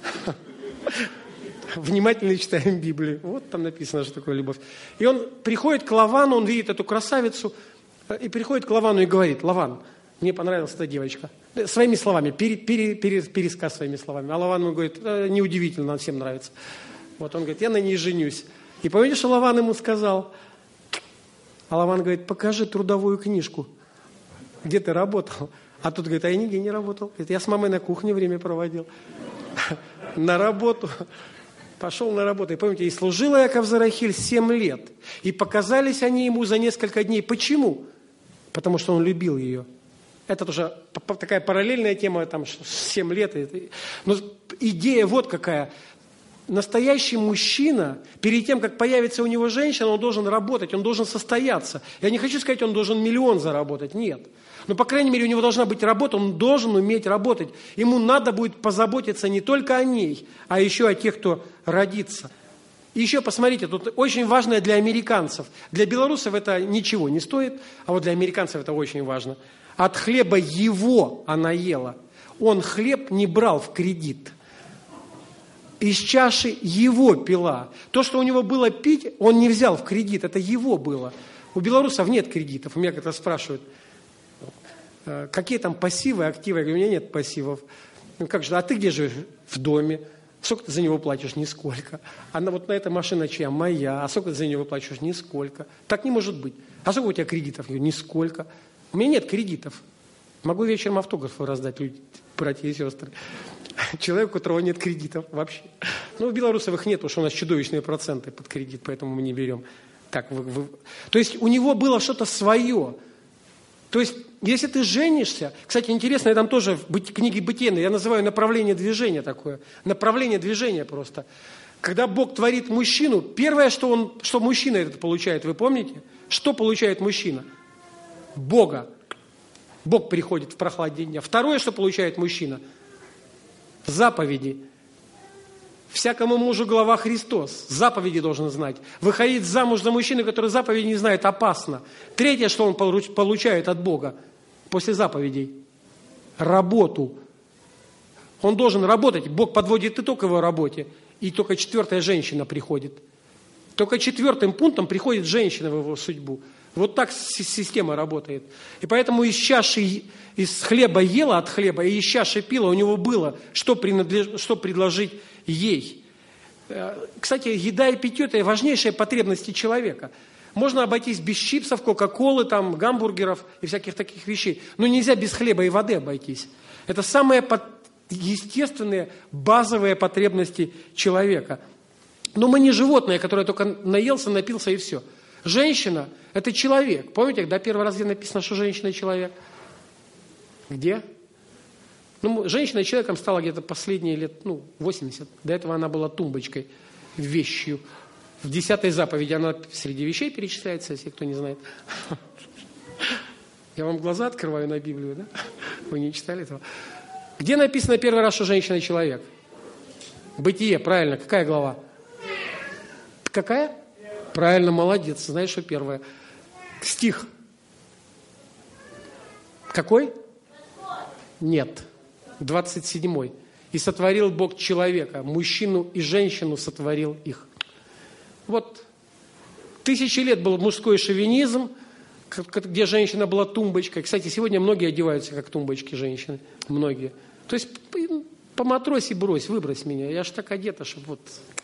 Внимательно читаем Библию. Вот там написано, что такое любовь. И он приходит к Лавану, он видит эту красавицу, и приходит к Лавану и говорит, Лаван, мне понравилась эта девочка. Своими словами, пересказ своими словами. А Лаван ему говорит, неудивительно, нам всем нравится. Вот он говорит, я на ней женюсь. И помните, что Лаван ему сказал? А Лаван говорит, покажи трудовую книжку. Где ты работал? А тут говорит, а я нигде не работал. Говорит, я с мамой на кухне время проводил. На работу. Пошел на работу. И помните, и служил Иаков за Рахиль 7 лет. И показались они ему за несколько дней. Почему? Потому что он любил ее. Это тоже такая параллельная тема, там 7 лет. Но идея вот какая. Настоящий мужчина, перед тем, как появится у него женщина, он должен работать, он должен состояться. Я не хочу сказать, он должен 1 000 000 заработать, нет. Но, по крайней мере, у него должна быть работа, он должен уметь работать. Ему надо будет позаботиться не только о ней, а еще о тех, кто родится. И еще посмотрите, тут очень важное для американцев. Для белорусов это ничего не стоит, а вот для американцев это очень важно. От хлеба его она ела. Он хлеб не брал в кредит. Из чаши его пила. То, что у него было пить, он не взял в кредит, это его было. У белорусов нет кредитов. У меня как-то спрашивают, какие там пассивы, активы? Я говорю, у меня нет пассивов. Ну как же, а ты где живешь? В доме. Сколько ты за него платишь? Нисколько. А вот на эта машина чья? Моя. А сколько ты за него платишь? Нисколько. Так не может быть. А сколько у тебя кредитов? Я говорю, нисколько. У меня нет кредитов. Могу вечером автографы раздать, люди, братья и сестры. Человек, у которого нет кредитов вообще. Ну, у белорусов их нет, потому что у нас чудовищные проценты под кредит, поэтому мы не берем. Так, То есть у него было что-то свое. То есть, если ты женишься... Кстати, интересно, я там тоже в книге «Бытие», я называю направление движения такое. Направление движения просто. Когда Бог творит мужчину, первое, что мужчина этот получает, вы помните? Что получает мужчина? Бога. Бог приходит в прохладе дня. Второе, что получает мужчина – заповеди. Всякому мужу глава Христос. Заповеди должен знать. Выходить замуж за мужчину, который заповеди не знает, опасно. Третье, что он получает от Бога после заповедей. Работу. Он должен работать. Бог подводит итог его работе. И только 4-я женщина приходит. Только 4-м пунктом приходит женщина в его судьбу. Вот так система работает. И поэтому из чаши, из хлеба ела от хлеба, и из чаши пила у него было, что предложить ей. Кстати, еда и питье – это важнейшие потребности человека. Можно обойтись без чипсов, кока-колы, там, гамбургеров и всяких таких вещей. Но нельзя без хлеба и воды обойтись. Это самые естественные, базовые потребности человека. Но мы не животные, которые только наелся, напился и все. Женщина – это человек. Помните, когда первый раз где написано, что женщина – человек? Где? Женщина человеком стала где-то последние лет 80. До этого она была тумбочкой, вещью. В 10-й заповеди она среди вещей перечисляется, если кто не знает. Я вам глаза открываю на Библию, да? Вы не читали этого? Где написано первый раз, что женщина – человек? Бытие, правильно. Какая глава? Какая? Правильно, молодец. Знаешь, что первое? Стих. Какой? Нет. 27-й. «И сотворил Бог человека, мужчину и женщину сотворил их». Вот 1000 лет был мужской шовинизм, где женщина была тумбочкой. Кстати, сегодня многие одеваются как тумбочки женщины. Многие. То есть поматроси брось, выбрось меня. Я ж так одета, чтобы вот...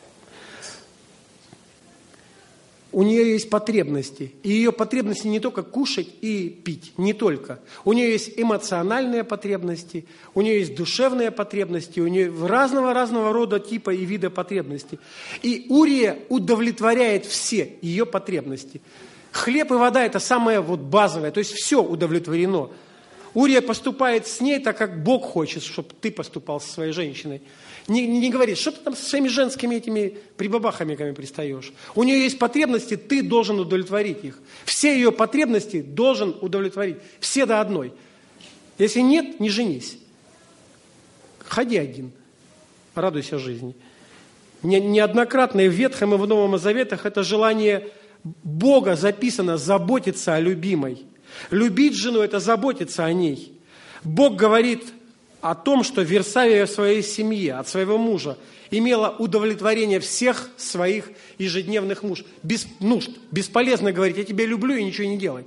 У нее есть потребности. И ее потребности не только кушать и пить, не только. У нее есть эмоциональные потребности, у нее есть душевные потребности, у нее разного рода типа и вида потребностей. И Урия удовлетворяет все ее потребности. Хлеб и вода – это самое базовое, то есть все удовлетворено. Урия поступает с ней так, как Бог хочет, чтобы ты поступал со своей женщиной. Не говорит, что ты там со своими женскими этими прибабахами пристаешь. У нее есть потребности, ты должен удовлетворить их. Все ее потребности должен удовлетворить. Все до одной. Если нет, не женись. Ходи один. Радуйся жизни. Неоднократно и в Ветхом, и в Новом Заветах это желание Бога записано заботиться о любимой. Любить жену – это заботиться о ней. Бог говорит о том, что Версавия в своей семье, от своего мужа, имела удовлетворение всех своих ежедневных нужд. Бесполезно говорить, я тебя люблю и ничего не делать.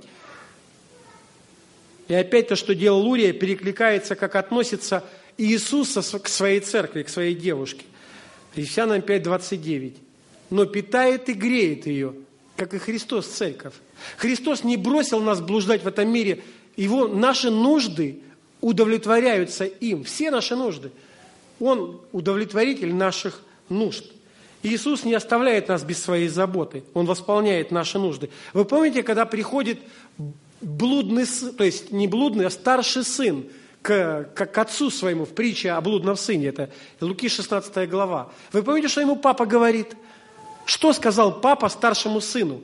И опять то, что делал Урия, перекликается, как относится Иисус к своей церкви, к своей девушке. Ефесянам 5:29. Но питает и греет ее, как и Христос церковь. Христос не бросил нас блуждать в этом мире. Наши нужды удовлетворяются им. Все наши нужды. Он удовлетворитель наших нужд. Иисус не оставляет нас без своей заботы. Он восполняет наши нужды. Вы помните, когда приходит блудный сын, то есть не блудный, а старший сын к отцу своему в притче о блудном сыне. Это Луки 16 глава. Вы помните, что ему папа говорит? Что сказал папа старшему сыну?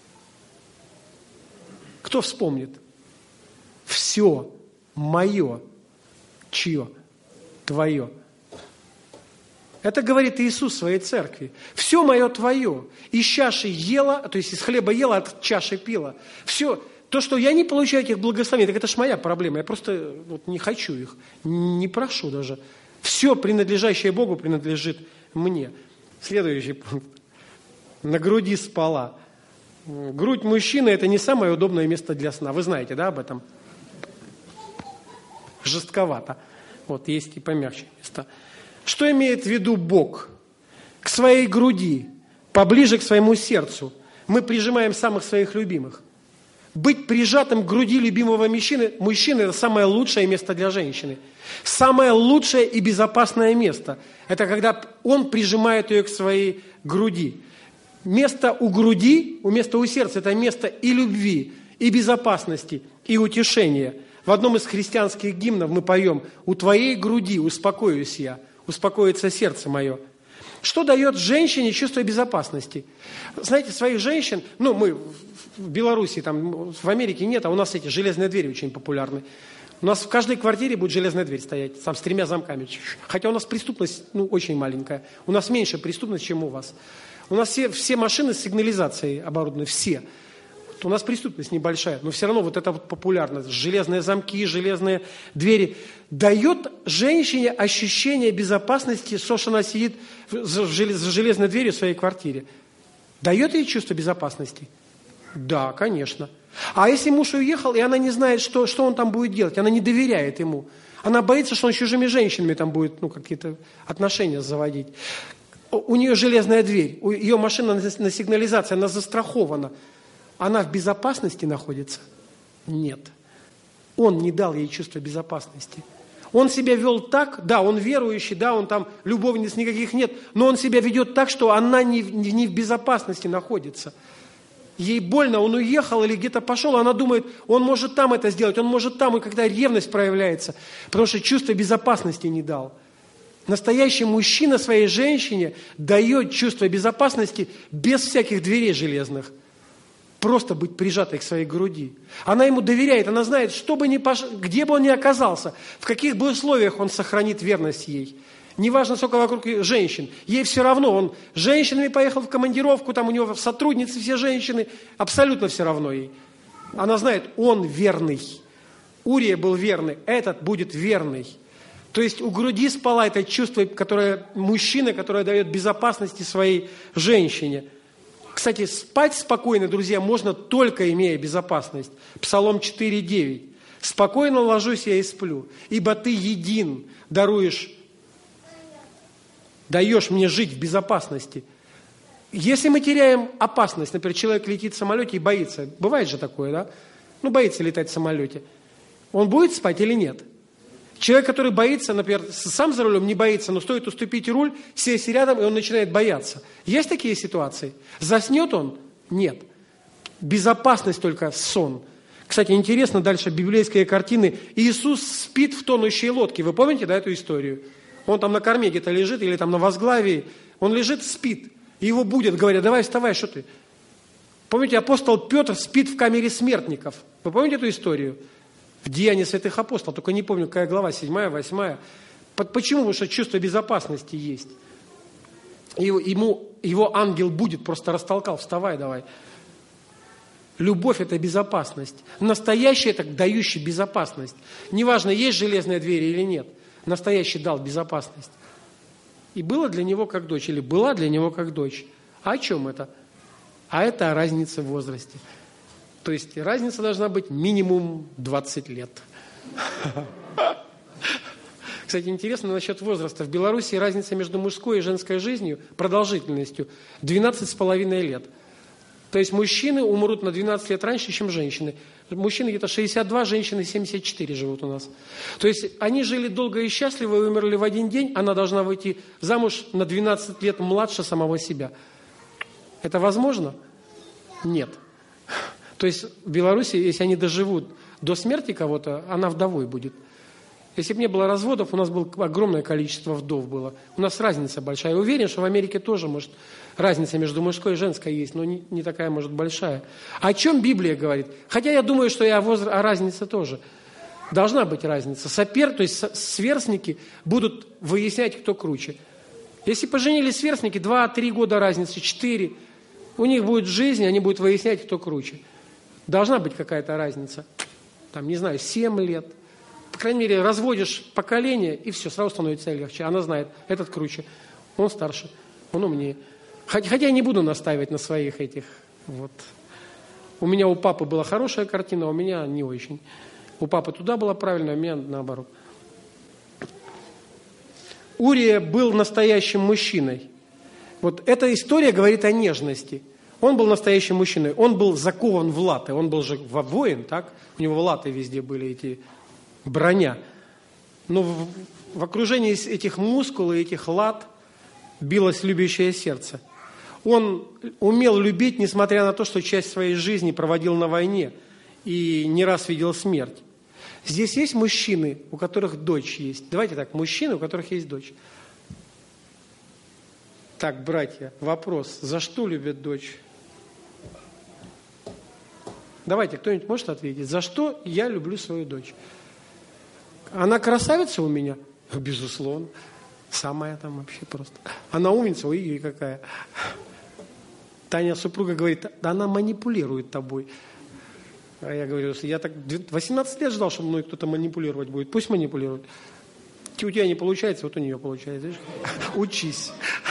Кто вспомнит? Все мое. Чье? Твое. Это говорит Иисус своей церкви. Все мое твое. Из чаши ела, то есть из хлеба ела, от чаши пила. Все. То, что я не получаю этих благословений, так это ж моя проблема. Я просто не хочу их. Не прошу даже. Все, принадлежащее Богу, принадлежит мне. Следующий пункт. На груди спала. Грудь мужчины – это не самое удобное место для сна. Вы знаете, да, об этом? Жестковато. Есть и помягче места. Что имеет в виду Бог? К своей груди, поближе к своему сердцу. Мы прижимаем самых своих любимых. Быть прижатым к груди любимого мужчины – это самое лучшее место для женщины. Самое лучшее и безопасное место – это когда он прижимает ее к своей груди. Место у груди, место у сердца – это место и любви, и безопасности, и утешения. В одном из христианских гимнов мы поем «У твоей груди успокоюсь я, успокоится сердце мое». Что дает женщине чувство безопасности? Знаете, своих женщин, мы в Беларуси, в Америке нет, а у нас эти железные двери очень популярны. У нас в каждой квартире будет железная дверь стоять, с 3 замками. Хотя у нас преступность очень маленькая. У нас меньше преступность, чем у вас. У нас все машины с сигнализацией оборудованы, все. У нас преступность небольшая, но все равно вот это вот популярно. Железные замки, железные двери. Дает женщине ощущение безопасности, что она сидит за железной дверью в своей квартире. Дает ей чувство безопасности? Да, конечно. А если муж уехал, и она не знает, что он там будет делать, она не доверяет ему. Она боится, что он с чужими женщинами там будет какие-то отношения заводить. У нее железная дверь, ее машина на сигнализации, она застрахована. Она в безопасности находится? Нет. Он не дал ей чувство безопасности. Он себя вел так, да, он верующий, да, он там любовниц никаких нет, но он себя ведет так, что она не в безопасности находится. Ей больно, он уехал или где-то пошел, она думает, он может там это сделать, он может там, и когда ревность проявляется, потому что чувство безопасности не дал. Настоящий мужчина своей женщине дает чувство безопасности без всяких дверей железных. Просто быть прижатой к своей груди. Она ему доверяет, она знает, что бы ни где бы он ни оказался, в каких бы условиях он сохранит верность ей. Неважно, сколько вокруг женщин, ей все равно. Он с женщинами поехал в командировку, там у него сотрудницы все женщины, абсолютно все равно ей. Она знает, он верный. Урия был верный, этот будет верный. То есть у груди спала это чувство, мужчина, которое дает безопасности своей женщине. Кстати, спать спокойно, друзья, можно только имея безопасность. Псалом 4:9. «Спокойно ложусь я и сплю, ибо ты един, даешь мне жить в безопасности». Если мы теряем опасность, например, человек летит в самолете и боится, бывает же такое, да? Боится летать в самолете. Он будет спать или нет? Человек, который боится, например, сам за рулем не боится, но стоит уступить руль, сесть рядом, и он начинает бояться. Есть такие ситуации? Заснет он? Нет. Безопасность только сон. Кстати, интересно, дальше библейские картины. Иисус спит в тонущей лодке. Вы помните, да, эту историю? Он там на корме где-то лежит или там на возглавии. Он лежит, спит. И его будят, говорят, давай вставай, что ты? Помните, апостол Петр спит в камере смертников. Вы помните эту историю? В Деянии святых апостолов, только не помню, какая глава, 7, 8. Почему? Потому что чувство безопасности есть. Его ангел будет, просто растолкал, вставай давай. Любовь – это безопасность. Настоящий – это дающий безопасность. Неважно, есть железная дверь или нет. Настоящий дал безопасность. И было для него как дочь, или была для него как дочь. А о чем это? А это о разнице в возрасте. То есть разница должна быть минимум 20 лет. Кстати, интересно насчет возраста. В Беларуси разница между мужской и женской жизнью, продолжительностью, 12,5 лет. То есть мужчины умрут на 12 лет раньше, чем женщины. Мужчины где-то 62, женщины 74 живут у нас. То есть они жили долго и счастливо и умерли в один день. Она должна выйти замуж на 12 лет младше самого себя. Это возможно? Нет. То есть в Беларуси, если они доживут до смерти кого-то, она вдовой будет. Если бы не было разводов, у нас было огромное количество вдов было. У нас разница большая. Я уверен, что в Америке тоже, может, разница между мужской и женской есть, но не такая, может, большая. О чем Библия говорит? Хотя я думаю, что и о разнице тоже. Должна быть разница. То есть сверстники будут выяснять, кто круче. Если поженились сверстники, 2-3 года разницы, 4, у них будет жизнь, они будут выяснять, кто круче. Должна быть какая-то разница. Там, не знаю, 7 лет. По крайней мере, разводишь поколение, и все, сразу становится легче. Она знает, этот круче, он старше, он умнее. Хотя я не буду настаивать на своих этих. Вот. У меня у папы была хорошая картина, а у меня не очень. У папы туда была правильная, а у меня наоборот. Урия был настоящим мужчиной. Вот эта история говорит о нежности. Он был настоящим мужчиной, он был закован в латы, он был же воин, так? У него латы везде были, эти броня. Но в окружении этих мускул и этих лат билось любящее сердце. Он умел любить, несмотря на то, что часть своей жизни проводил на войне и не раз видел смерть. Здесь есть мужчины, у которых дочь есть. Давайте так, мужчины, у которых есть дочь. Так, братья, вопрос, за что любят дочь? Давайте, кто-нибудь может ответить, за что я люблю свою дочь? Она красавица у меня? Безусловно. Самая там вообще просто. Она умница, ой, какая. Таня, супруга, говорит, да она манипулирует тобой. А я говорю, я так 18 лет ждал, что мной кто-то манипулировать будет. Пусть манипулирует. У тебя не получается, вот у нее получается. Видишь? Учись.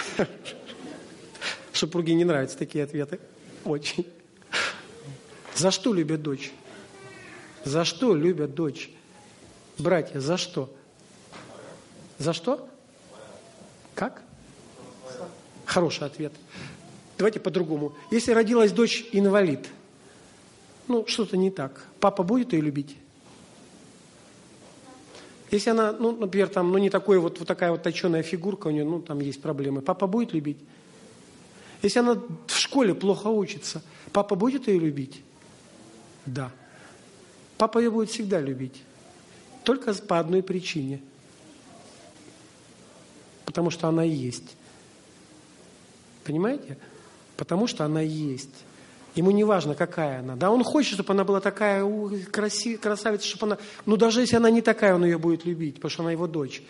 Супруге не нравятся такие ответы. Очень. За что любят дочь? За что любят дочь? Братья, за что? За что? Как? Хороший ответ. Давайте по-другому. Если родилась дочь инвалид, что-то не так. Папа будет ее любить? Если она, например, там, не такой вот такая вот точеная фигурка у нее, там есть проблемы, папа будет любить? Если она в школе плохо учится, папа будет ее любить? Да. Папа ее будет всегда любить. Только по одной причине. Потому что она есть. Понимаете? Потому что она есть. Ему не важно, какая она. Да, он хочет, чтобы она была такая красавица, чтобы она... даже если она не такая, он ее будет любить, потому что она его дочь.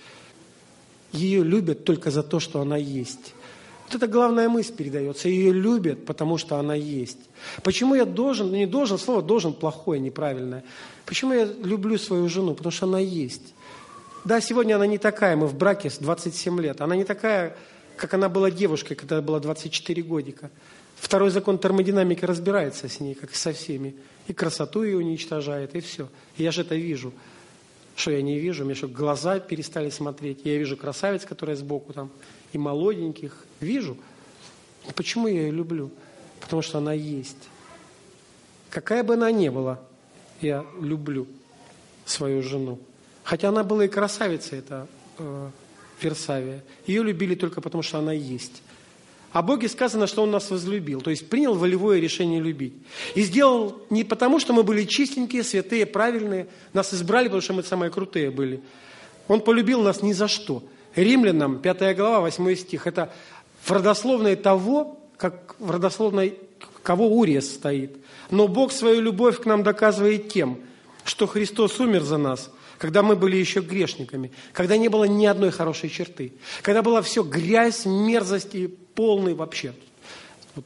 Ее любят только за то, что она есть. Вот это главная мысль передается. Ее любят, потому что она есть. Почему я должен, не должен, слово должен плохое, неправильное. Почему я люблю свою жену? Потому что она есть. Да, сегодня она не такая, мы в браке с 27 лет. Она не такая, как она была девушкой, когда было 24 годика. Второй закон термодинамики разбирается с ней, как и со всеми. И красоту ее уничтожает, и все. И я же это вижу. Что я не вижу? У меня что, глаза перестали смотреть. Я вижу красавиц, которые сбоку там, и молоденьких. Вижу. И почему я ее люблю? Потому что она есть. Какая бы она ни была, я люблю свою жену. Хотя она была и красавицей, это Версавия. Ее любили только потому, что она есть. О Боге сказано, что Он нас возлюбил, то есть принял волевое решение любить. И сделал не потому, что мы были чистенькие, святые, правильные, нас избрали, потому что мы самые крутые были. Он полюбил нас ни за что. Римлянам, 5 глава, 8 стих, это в родословной того, как в родословной кого Урия стоит. Но Бог свою любовь к нам доказывает тем, что Христос умер за нас, когда мы были еще грешниками, когда не было ни одной хорошей черты, когда была все грязь, мерзость и полный вообще. Вот.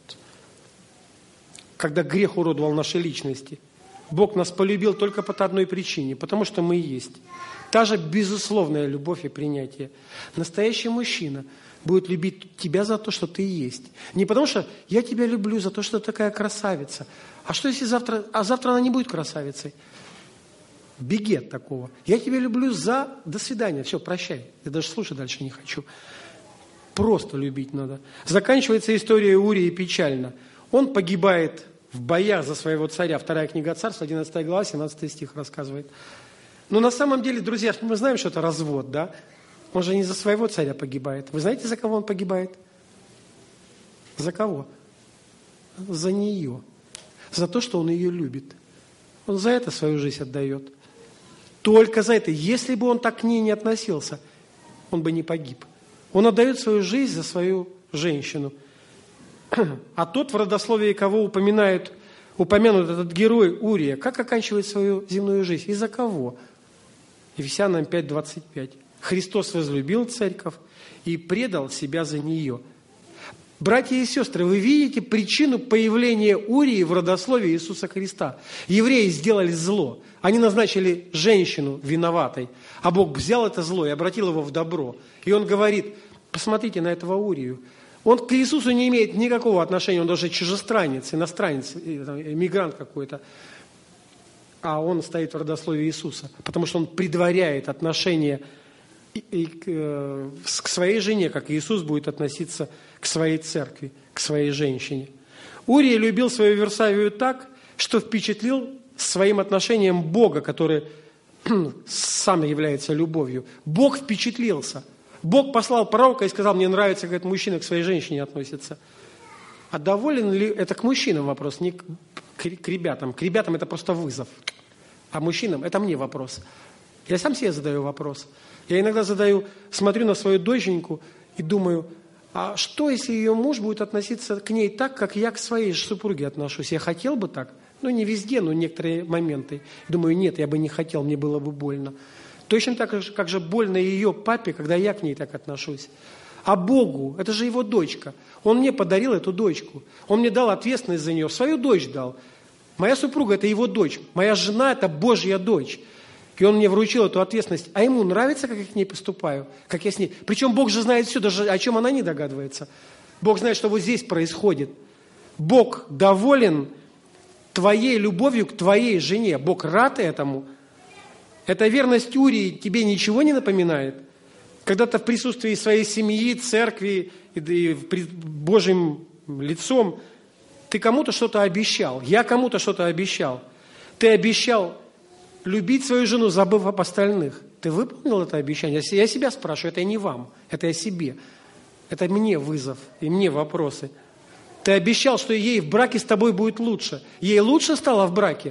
Когда грех уродовал наши личности. Бог нас полюбил только по одной причине, потому что мы есть. Та же безусловная любовь и принятие. Настоящий мужчина будет любить тебя за то, что ты есть. Не потому что я тебя люблю за то, что ты такая красавица. А что если завтра... А завтра она не будет красавицей? Беги от такого. Я тебя люблю за... До свидания. Все, прощай. Я даже слушать дальше не хочу. Просто любить надо. Заканчивается история Урии печально. Он погибает в боях за своего царя. 2 книга Царств, 11 глава, 17 стих рассказывает. Но на самом деле, друзья, мы знаем, что это развод, да? Он же не за своего царя погибает. Вы знаете, за кого он погибает? За кого? За нее. За то, что он ее любит. Он за это свою жизнь отдает. Только за это. Если бы он так к ней не относился, он бы не погиб. Он отдает свою жизнь за свою женщину. А тот, в родословии кого упомянут этот герой Урия, как оканчивает свою земную жизнь? Из-за кого? Ефесянам 5:25. Христос возлюбил церковь и предал себя за нее. Братья и сестры, вы видите причину появления Урии в родословии Иисуса Христа. Евреи сделали зло. Они назначили женщину виноватой. А Бог взял это зло и обратил его в добро. И Он говорит, посмотрите на этого Урию. Он к Иисусу не имеет никакого отношения. Он даже чужестранец, иностранец, эмигрант какой-то. А он стоит в родословии Иисуса. Потому что он предваряет отношения к своей жене, как Иисус будет относиться к своей церкви, к своей женщине. Урия любил свою Версавию так, что впечатлил своим отношением Бога, который сам является любовью. Бог впечатлился. Бог послал пророка и сказал, мне нравится, как мужчина к своей женщине относится. А доволен ли... Это к мужчинам вопрос, не к ребятам. К ребятам это просто вызов. А мужчинам это мне вопрос. Я сам себе задаю вопрос. Я иногда смотрю на свою доченьку и думаю, а что, если ее муж будет относиться к ней так, как я к своей супруге отношусь? Я хотел бы так? Не везде, но некоторые моменты. Думаю, нет, я бы не хотел, мне было бы больно. Точно так же, как же больно ее папе, когда я к ней так отношусь. А Богу, это же его дочка. Он мне подарил эту дочку. Он мне дал ответственность за нее, свою дочь дал. Моя супруга – это его дочь. Моя жена – это Божья дочь. И он мне вручил эту ответственность. А ему нравится, как я к ней поступаю, как я с ней. Причем Бог же знает все, даже о чем она не догадывается. Бог знает, что вот здесь происходит. Бог доволен твоей любовью к твоей жене. Бог рад этому. Эта верность Урии тебе ничего не напоминает? Когда ты в присутствии своей семьи, церкви и пред Божьим лицом, ты кому-то что-то обещал. Я кому-то что-то обещал. Ты обещал любить свою жену, забыв об остальных. Ты выполнил это обещание? Я себя спрашиваю, это не вам, это я себе. Это мне вызов и мне вопросы. Ты обещал, что ей в браке с тобой будет лучше. Ей лучше стало в браке?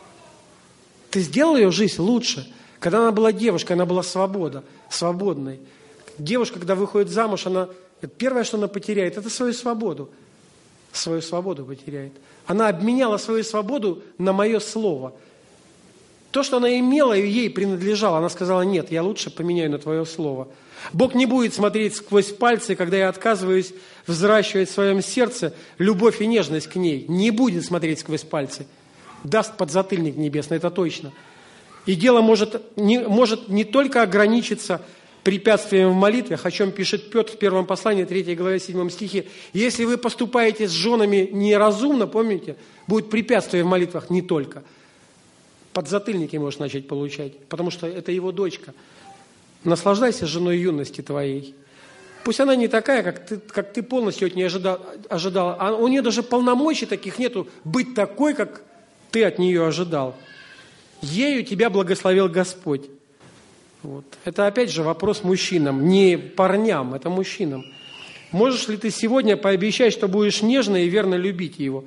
Ты сделал ее жизнь лучше. Когда она была девушкой, она была свободной. Девушка, когда выходит замуж, первое, что она потеряет, это свою свободу. Свою свободу потеряет. Она обменяла свою свободу на мое слово. То, что она имела, ей принадлежало. Она сказала, нет, я лучше поменяю на твое слово. Бог не будет смотреть сквозь пальцы, когда я отказываюсь взращивать в своем сердце любовь и нежность к ней. Не будет смотреть сквозь пальцы. Даст подзатыльник небесный, это точно. И дело может не только ограничиться препятствием в молитвах, о чем пишет Петр в первом послании, 3 главе, 7 стихе. Если вы поступаете с женами неразумно, помните, будет препятствие в молитвах не только. Подзатыльники можешь начать получать, потому что это его дочка. Наслаждайся женой юности твоей. Пусть она не такая, как ты полностью от нее ожидал. А у нее даже полномочий таких нету быть такой, как ты от нее ожидал. Ею тебя благословил Господь. Вот. Это опять же вопрос мужчинам, не парням, это мужчинам. Можешь ли ты сегодня пообещать, что будешь нежно и верно любить ее?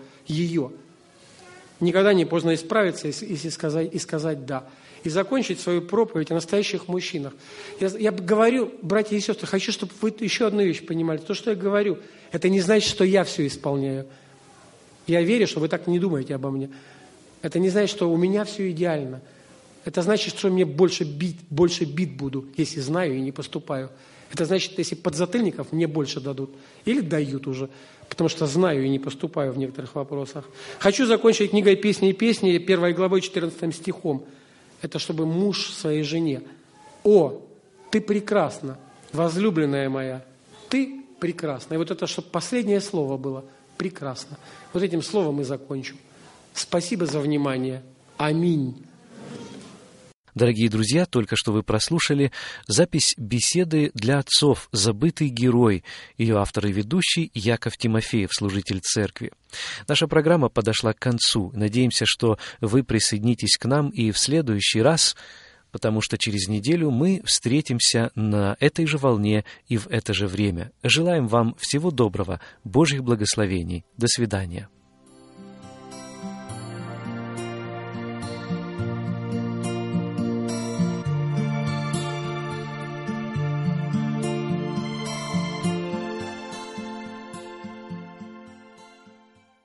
Никогда не поздно исправиться и сказать «да». И закончить свою проповедь о настоящих мужчинах. Я говорю, братья и сестры, хочу, чтобы вы еще одну вещь понимали. То, что я говорю, это не значит, что я все исполняю. Я верю, что вы так не думаете обо мне. Это не значит, что у меня все идеально. Это значит, что мне больше бит буду, если знаю и не поступаю. Это значит, если подзатыльников мне больше дадут. Или дают уже, потому что знаю и не поступаю в некоторых вопросах. Хочу закончить книгой «Песни и песни», 1 главой, 14 стихом. Это чтобы муж своей жене. «О, ты прекрасна, возлюбленная моя, ты прекрасна». И вот это, чтобы последнее слово было «прекрасно». Вот этим словом и закончу. Спасибо за внимание. Аминь. Дорогие друзья, только что вы прослушали запись беседы для отцов «Забытый герой». Ее автор и ведущий Яков Тимофеев, служитель церкви. Наша программа подошла к концу. Надеемся, что вы присоединитесь к нам и в следующий раз, потому что через неделю мы встретимся на этой же волне и в это же время. Желаем вам всего доброго, Божьих благословений. До свидания.